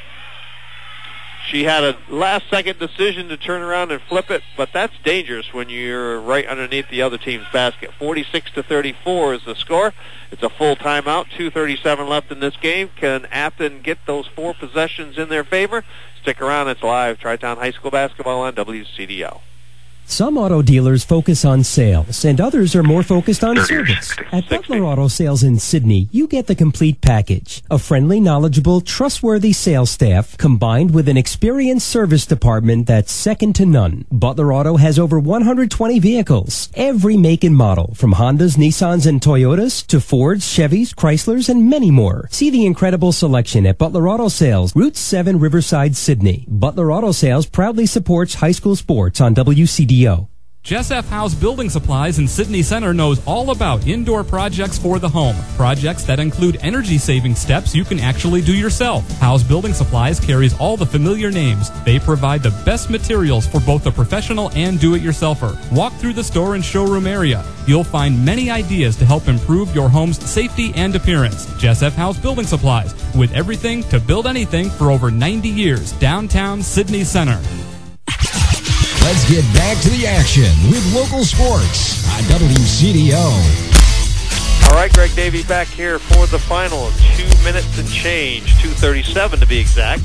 She had a last-second decision to turn around and flip it, but that's dangerous when you're right underneath the other team's basket. 46-34 is the score. It's a full timeout. 2:37 left in this game. Can Afton get those 4 possessions in their favor? Stick around. It's live. Tri-Town High School basketball on WCDO. Some auto dealers focus on sales, and others are more focused on service. At Butler Auto Sales in Sydney, you get the complete package. A friendly, knowledgeable, trustworthy sales staff combined with an experienced service department that's second to none. Butler Auto has over 120 vehicles, every make and model, from Hondas, Nissans, and Toyotas to Fords, Chevys, Chryslers, and many more. See the incredible selection at Butler Auto Sales, Route 7, Riverside, Sydney. Butler Auto Sales proudly supports high school sports on WCDO. Jess F. House Building Supplies in Sydney Center knows all about indoor projects for the home. Projects that include energy-saving steps you can actually do yourself. House Building Supplies carries all the familiar names. They provide the best materials for both the professional and do-it-yourselfer. Walk through the store and showroom area. You'll find many ideas to help improve your home's safety and appearance. Jess F. House Building Supplies, with everything to build anything for over 90 years. Downtown Sydney Center. Let's get back to the action with local sports on WCDO. All right, Greg Davey back here for the final. 2 minutes and change, 2:37 to be exact.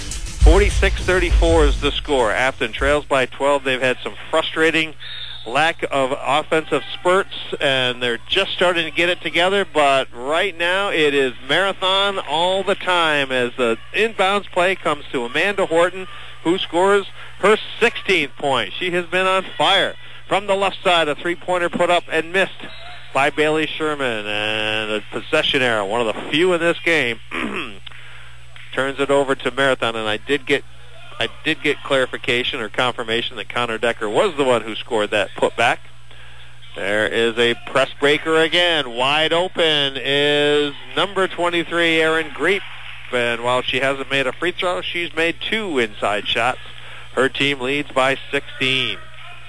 46-34 is the score. Afton trails by 12. They've had some frustrating lack of offensive spurts, and they're just starting to get it together, but right now it is Marathon all the time as the inbounds play comes to Amanda Horton, who scores her 16th point. She has been on fire. From the left side, a three-pointer put up and missed by Bailey Sherman, and a possession error, one of the few in this game. Turns it over to Marathon, and I did get clarification or confirmation that Connor Decker was the one who scored that putback. There is a press breaker again. Wide open is number 23, Erin Greep. And while she hasn't made a free throw, she's made 2 inside shots. Her team leads by 16.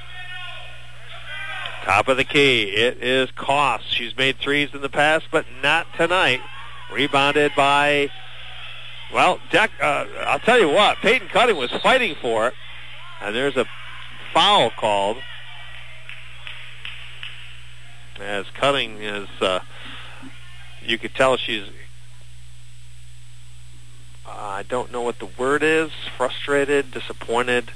Top of the key, it is Koss. She's made 3s in the past, but not tonight. Rebounded by, well, I'll tell you what, Peyton Cutting was fighting for it. And there's a foul called. As Cutting is, you could tell she's, I don't know what the word is, frustrated, disappointed.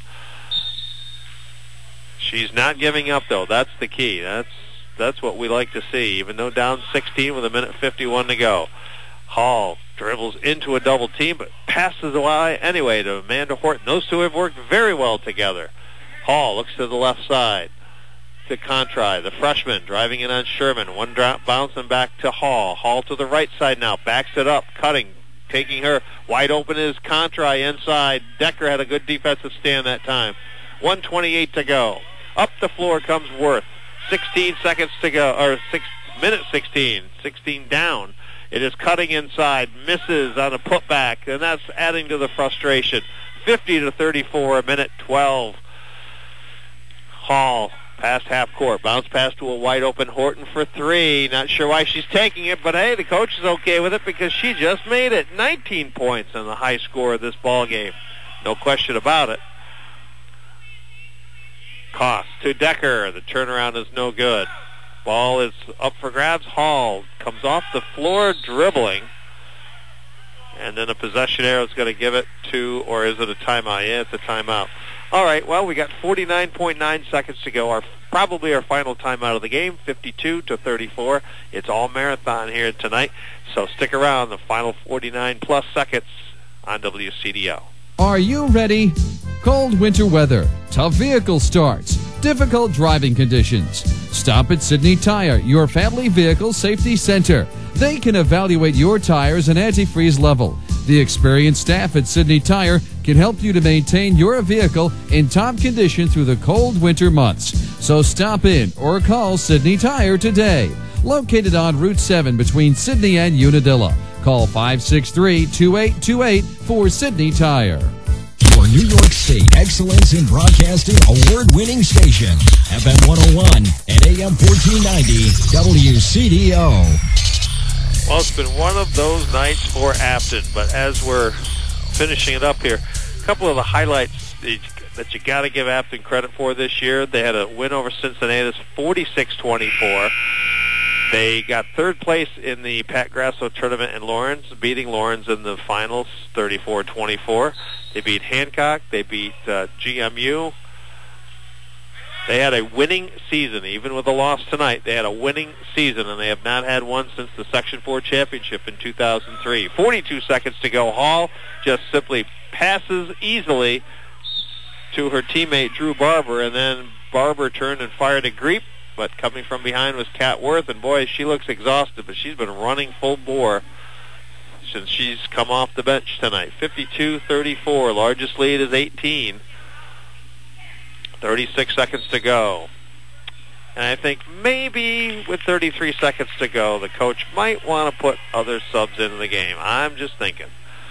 She's not giving up, though. That's the key. That's what we like to see, even though down 16 with 1:51 to go. Hall dribbles into a double team, but passes away anyway to Amanda Horton. Those two have worked very well together. Hall looks to the left side to Contry, the freshman, driving in on Sherman. One drop bounce and back to Hall. Hall to the right side now, backs it up, cutting, taking her. Wide open is Contry inside. Decker had a good defensive stand that time. 1:28 to go. Up the floor comes Worth. 16 seconds to go, or 16 down. It is cutting inside, misses on a putback, and that's adding to the frustration. 50-34, a minute 12. Hall past half court, bounce pass to a wide open Horton for three. Not sure why she's taking it, but hey, the coach is okay with it because she just made it. 19 points on the high score of this ball game. No question about it. Koss to Decker. The turnaround is no good. Ball is up for grabs. Hall comes off the floor dribbling. And then a possession arrow is going to give it to, or is it a timeout? Yeah, it's a timeout. All right, well, we got 49.9 seconds to go. Probably our final timeout of the game, 52-34. It's all marathon here tonight. So stick around, the final 49-plus seconds on WCDO. Are you ready? Cold winter weather, tough vehicle starts, difficult driving conditions. Stop at Sydney Tire, your family vehicle safety center. They can evaluate your tires and antifreeze level. The experienced staff at Sydney Tire can help you to maintain your vehicle in top condition through the cold winter months. So stop in or call Sydney Tire today. Located on Route 7 between Sydney and Unadilla. Call 563-2828 for Sydney Tire. Your New York State Excellence in Broadcasting award-winning station, FM 101 and AM 1490 WCDO. Well, it's been one of those nights for Afton, but as we're finishing it up here, a couple of the highlights that you got to give Afton credit for this year. They had a win over Cincinnati, 46-24. They got third place in the Pat Grasso tournament in Lawrence, beating Lawrence in the finals, 34-24. They beat Hancock. They beat GMU. They had a winning season, even with a loss tonight. They had a winning season, and they have not had one since the Section 4 championship in 2003. 42 seconds to go. Hall just simply passes easily to her teammate Drew Barber, and then Barber turned and fired a Greep, but coming from behind was Kat Worth, and boy, she looks exhausted, but she's been running full bore since she's come off the bench tonight. 52-34, largest lead is 18. 36 seconds to go. And I think maybe with 33 seconds to go, the coach might want to put other subs into the game. I'm just thinking.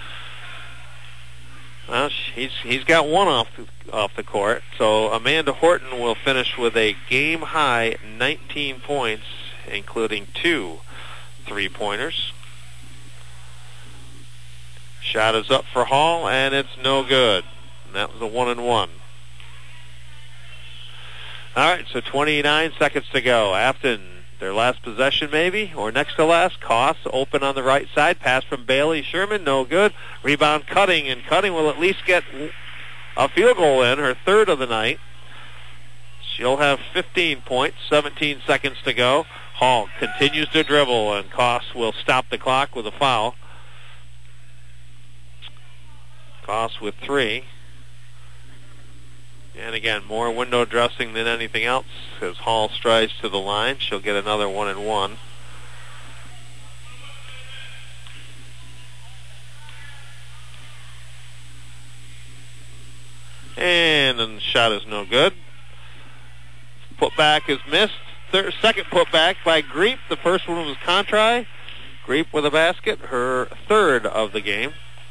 Well, he's got one off the court. So Amanda Horton will finish with a game-high 19 points, including 2 3-pointers. Shot is up for Hall, and it's no good. And that was a 1-and-1. All right, so 29 seconds to go. Afton, their last possession maybe, or next to last. Koss open on the right side. Pass from Bailey Sherman, no good. Rebound Cutting, and Cutting will at least get a field goal in, her third of the night. She'll have 15 points, 17 seconds to go. Hall continues to dribble, and Koss will stop the clock with a foul. Koss with 3. And again, more window dressing than anything else as Hall strides to the line. She'll get another 1-and-1. And the shot is no good. Putback is missed. Second putback by Greep. The first one was Contry. Greep with a basket, her third of the game.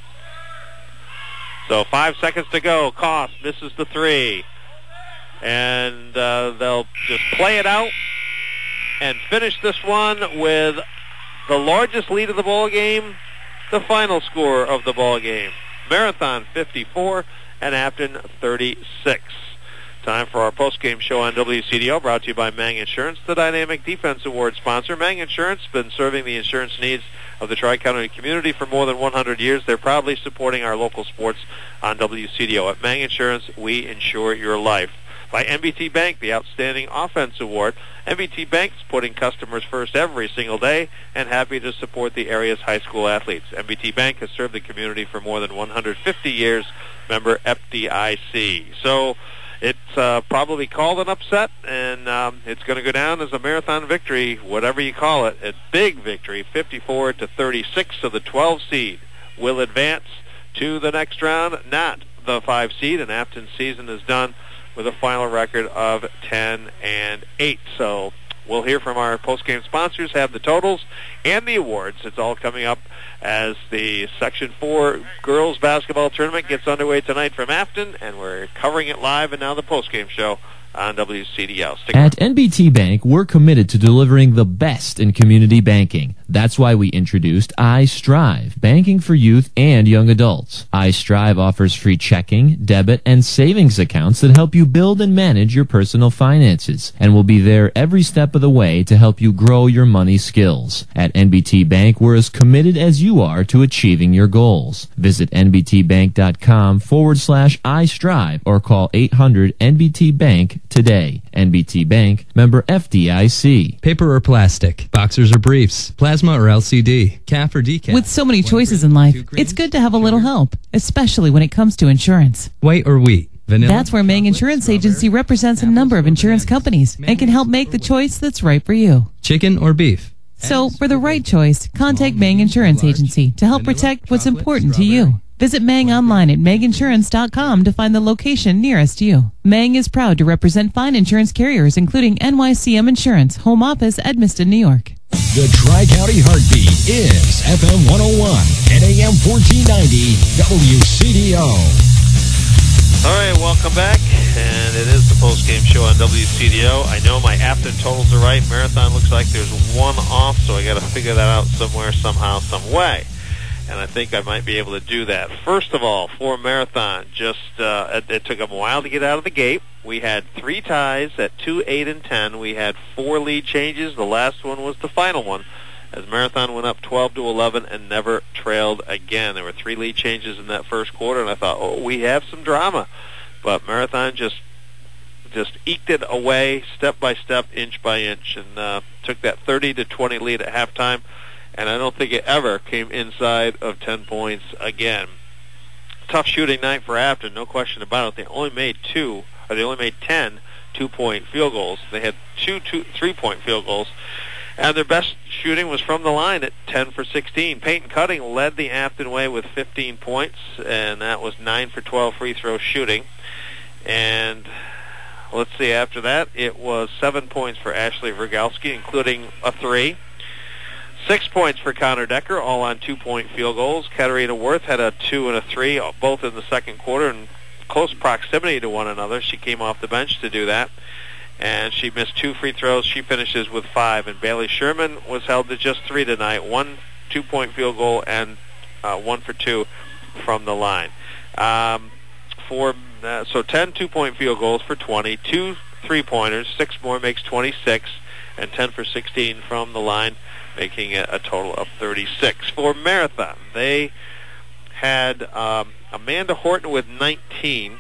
So 5 seconds to go. Koss misses the 3. And they'll just play it out and finish this one with the largest lead of the ball game, the final score of the ball game. Marathon 54 and Afton 36. Time for our post-game show on WCDO, brought to you by Mang Insurance, the Dynamic Defense Award sponsor. Mang Insurance has been serving the insurance needs of the Tri-County community for more than 100 years. They're proudly supporting our local sports on WCDO. At Mang Insurance, we insure your life. By NBT Bank, the Outstanding Offense Award. NBT Bank's putting customers first every single day and happy to support the area's high school athletes. NBT Bank has served the community for more than 150 years. Member FDIC. So it's probably called an upset, and it's going to go down as a marathon victory, whatever you call it. A big victory, 54-36. So the 12 seed will advance to the next round, not the 5 seed, and Afton's season is done with a final record of 10-8. So we'll hear from our post-game sponsors, have the totals and the awards. It's all coming up as the Section 4 girls basketball tournament gets underway tonight from Afton, and we're covering it live and now the post-game show on WCDL. At NBT Bank, we're committed to delivering the best in community banking. That's why we introduced iStrive, banking for youth and young adults. iStrive offers free checking, debit, and savings accounts that help you build and manage your personal finances, and will be there every step of the way to help you grow your money skills. At NBT Bank, we're as committed as you are to achieving your goals. Visit nbtbank.com/iStrive or call 800-NBT-BANK today. NBT Bank, member FDIC. Paper or plastic, boxers or briefs, plasma or LCD, calf or decaf. With so many choices in life, it's good to have a little help, especially when it comes to insurance. White or wheat, vanilla. That's where Mang Insurance Agency represents a number of insurance companies and can help make the choice that's right for you. Chicken or beef. So, for the right choice, contact Mang Insurance Agency to help protect what's important to you. Visit Mang online at manginsurance.com to find the location nearest you. Mang is proud to represent fine insurance carriers, including NYCM Insurance, Home Office, Edmiston, New York. The Tri-County Heartbeat is FM 101 and AM 1490 WCDO. All right, welcome back, and it is the post-game show on WCDO. I know my Afton totals are right. Marathon looks like there's one off, so I got to figure that out somewhere, somehow, some way. And I think I might be able to do that. First of all, for Marathon, it took them a while to get out of the gate. We had 3 ties at 2, 8, and 10. We had 4 lead changes. The last one was the final one, as Marathon went up 12-11 and never trailed again. There were 3 lead changes in that first quarter, and I thought, we have some drama. But Marathon just eked it away, step by step, inch by inch, and took that 30-20 lead at halftime. And I don't think it ever came inside of 10 points again. Tough shooting night for Afton, no question about it. They only made 10 two-point field goals. They had 2 3-point field goals. And their best shooting was from the line at 10 for 16. Peyton Cutting led the Afton way with 15 points, and that was 9 for 12 free throw shooting. And let's see, after that, it was 7 points for Ashley Vergalski, including a 3. 6 points for Connor Decker, all on 2-point field goals. Katarina Worth had a 2 and a 3, both in the second quarter in close proximity to one another. She came off the bench to do that, and she missed 2 free throws. She finishes with 5, and Bailey Sherman was held to just 3 tonight, 1 2-point field goal and 1 for 2 from the line. So 10 2-point field goals for 20, 2 3-pointers, 6 more makes 26, and 10 for 16 from the line, making it a total of 36. For Marathon, they had Amanda Horton with 19.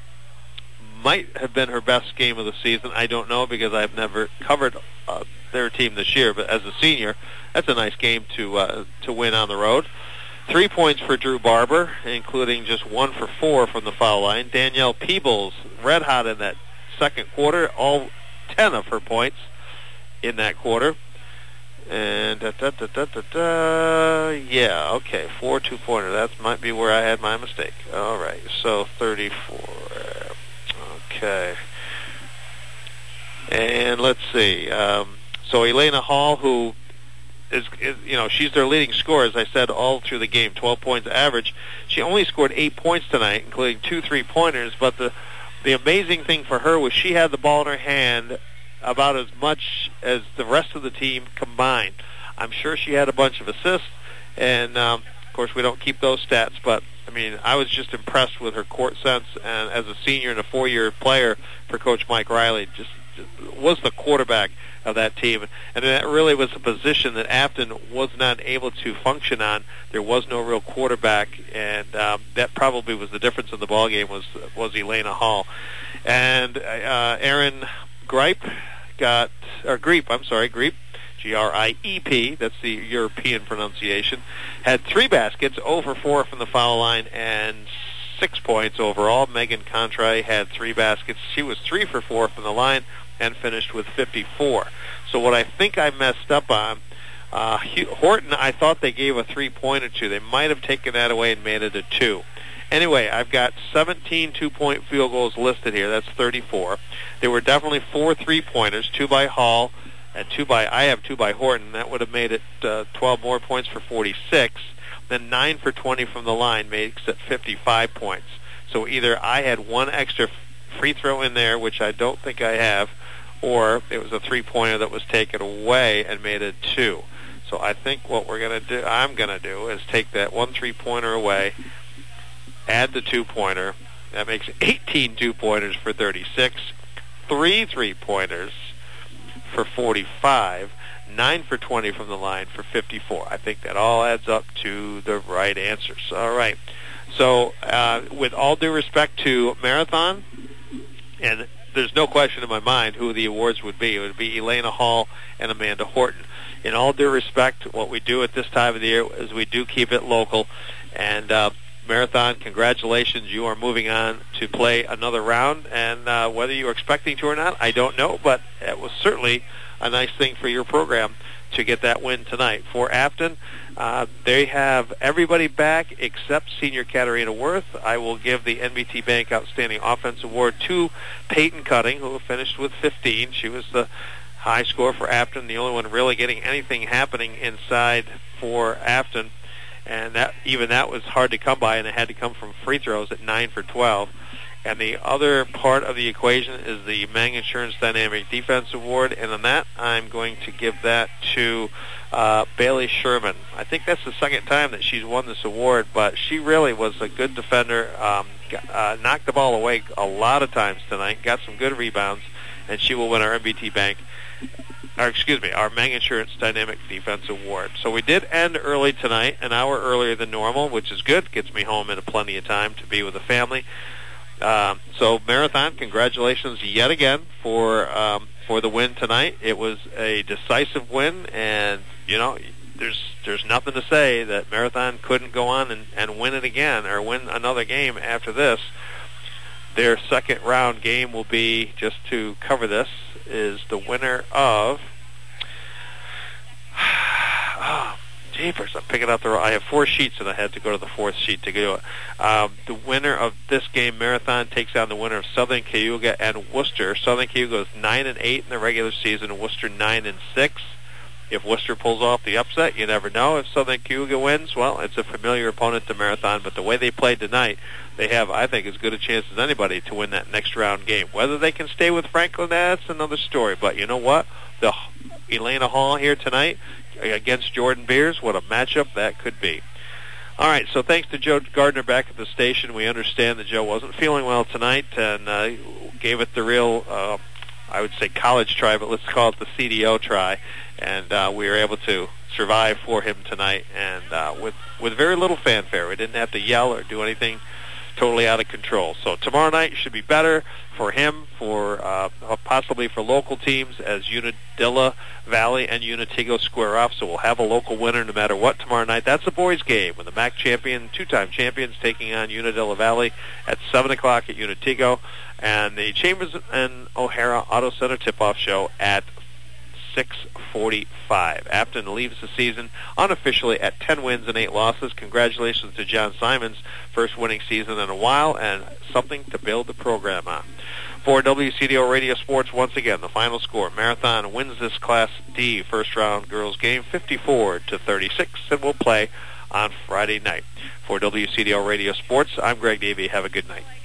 Might have been her best game of the season. I don't know, because I've never covered their team this year. But as a senior, that's a nice game to win on the road. 3 points for Drew Barber, including just 1 for 4 from the foul line. Danielle Peebles, red hot in that second quarter, all 10 of her points in that quarter. And 4 2-pointer. That might be where I had my mistake. All right, so 34. Okay. And let's see. So Elena Hall, who is she's their leading scorer, as I said, all through the game, 12 points average. She only scored 8 points tonight, including 2 3-pointers. But the amazing thing for her was she had the ball in her hand about as much as the rest of the team combined. I'm sure she had a bunch of assists, and of course we don't keep those stats, but I mean, I was just impressed with her court sense, and as a senior and a 4-year player for Coach Mike Riley, just was the quarterback of that team, and that really was a position that Afton was not able to function on. There was no real quarterback, and that probably was the difference in the ball game was Elena Hall. And Aaron Griep, Griep, that's the European pronunciation, had 3 baskets, 0 for 4 from the foul line, and 6 points overall. Megan Contray had 3 baskets. She was 3 for 4 from the line and finished with 54. So what I think I messed up on, Horton, I thought they gave a 3-pointer to. They might have taken that away and made it a 2. Anyway, I've got 17 2-point field goals listed here. That's 34. There were definitely 4 3-pointers, 2 by Hall, and I have 2 by Horton. That would have made it 12 more points for 46. Then 9 for 20 from the line makes it 55 points. So either I had 1 extra free throw in there, which I don't think I have, or it was a 3-pointer that was taken away and made it 2. So I think what I'm going to do is take that 1 3-pointer away, add the 2-pointer. That makes 18 2-pointers for 36, 3 3-pointers for 45, 9 for 20 from the line for 54. I think that all adds up to the right answers. All right. So with all due respect to Marathon, and there's no question in my mind who the awards would be. It would be Elena Hall and Amanda Horton. In all due respect, what we do at this time of the year is we do keep it local. And Marathon, congratulations. You are moving on to play another round. And whether you were expecting to or not, I don't know. But it was certainly a nice thing for your program to get that win tonight. For Afton, they have everybody back except senior Katarina Worth. I will give the NBT Bank Outstanding Offense Award to Peyton Cutting, who finished with 15. She was the high score for Afton, the only one really getting anything happening inside for Afton. And that was hard to come by, and it had to come from free throws at 9 for 12. And the other part of the equation is the Mang Insurance Dynamic Defense Award, and on that, I'm going to give that to Bailey Sherman. I think that's the second time that she's won this award, but she really was a good defender, knocked the ball away a lot of times tonight, got some good rebounds, and she will win our MBT Bank, our Mang Insurance Dynamic Defense Award. So we did end early tonight, an hour earlier than normal, which is good. Gets me home in plenty of time to be with the family. So Marathon, congratulations yet again for the win tonight. It was a decisive win, and there's nothing to say that Marathon couldn't go on and win it again or win another game after this. Their second round game will be, just to cover this, is the winner of jeepers, I'm picking out I have 4 sheets and I had to go to the 4th sheet to do it. The winner of this game, Marathon, takes on the winner of Southern Cayuga and Worcester. Southern Cayuga is 9-8 in the regular season, and Worcester 9-6. If Worcester pulls off the upset, you never know. If Southern Cayuga wins, well, it's a familiar opponent to Marathon, but the way they played tonight, they have, I think, as good a chance as anybody to win that next round game. Whether they can stay with Franklin, that's another story. But you know what? The Elena Hall here tonight against Jordan Beers, what a matchup that could be. All right, so thanks to Joe Gardner back at the station. We understand that Joe wasn't feeling well tonight and gave it the real, I would say college try, but let's call it the CDO try. And we were able to survive for him tonight, and with very little fanfare. We didn't have to yell or do anything totally out of control. So tomorrow night should be better for him, for possibly for local teams, as Unadilla Valley and Unatigo square off. So we'll have a local winner no matter what tomorrow night. That's a boys' game with the MAC champion, 2-time champions, taking on Unadilla Valley at 7 o'clock at Unatigo, and the Chambers and O'Hara Auto Center tip-off show at 6:45. Afton leaves the season unofficially at 10 wins and 8 losses. Congratulations to John Simons, first winning season in a while, and something to build the program on. For WCDO Radio Sports, once again, the final score: Marathon wins this Class D first round girls game 54-36, and will play on Friday night. For WCDO Radio Sports, I'm Greg Davey. Have a good night.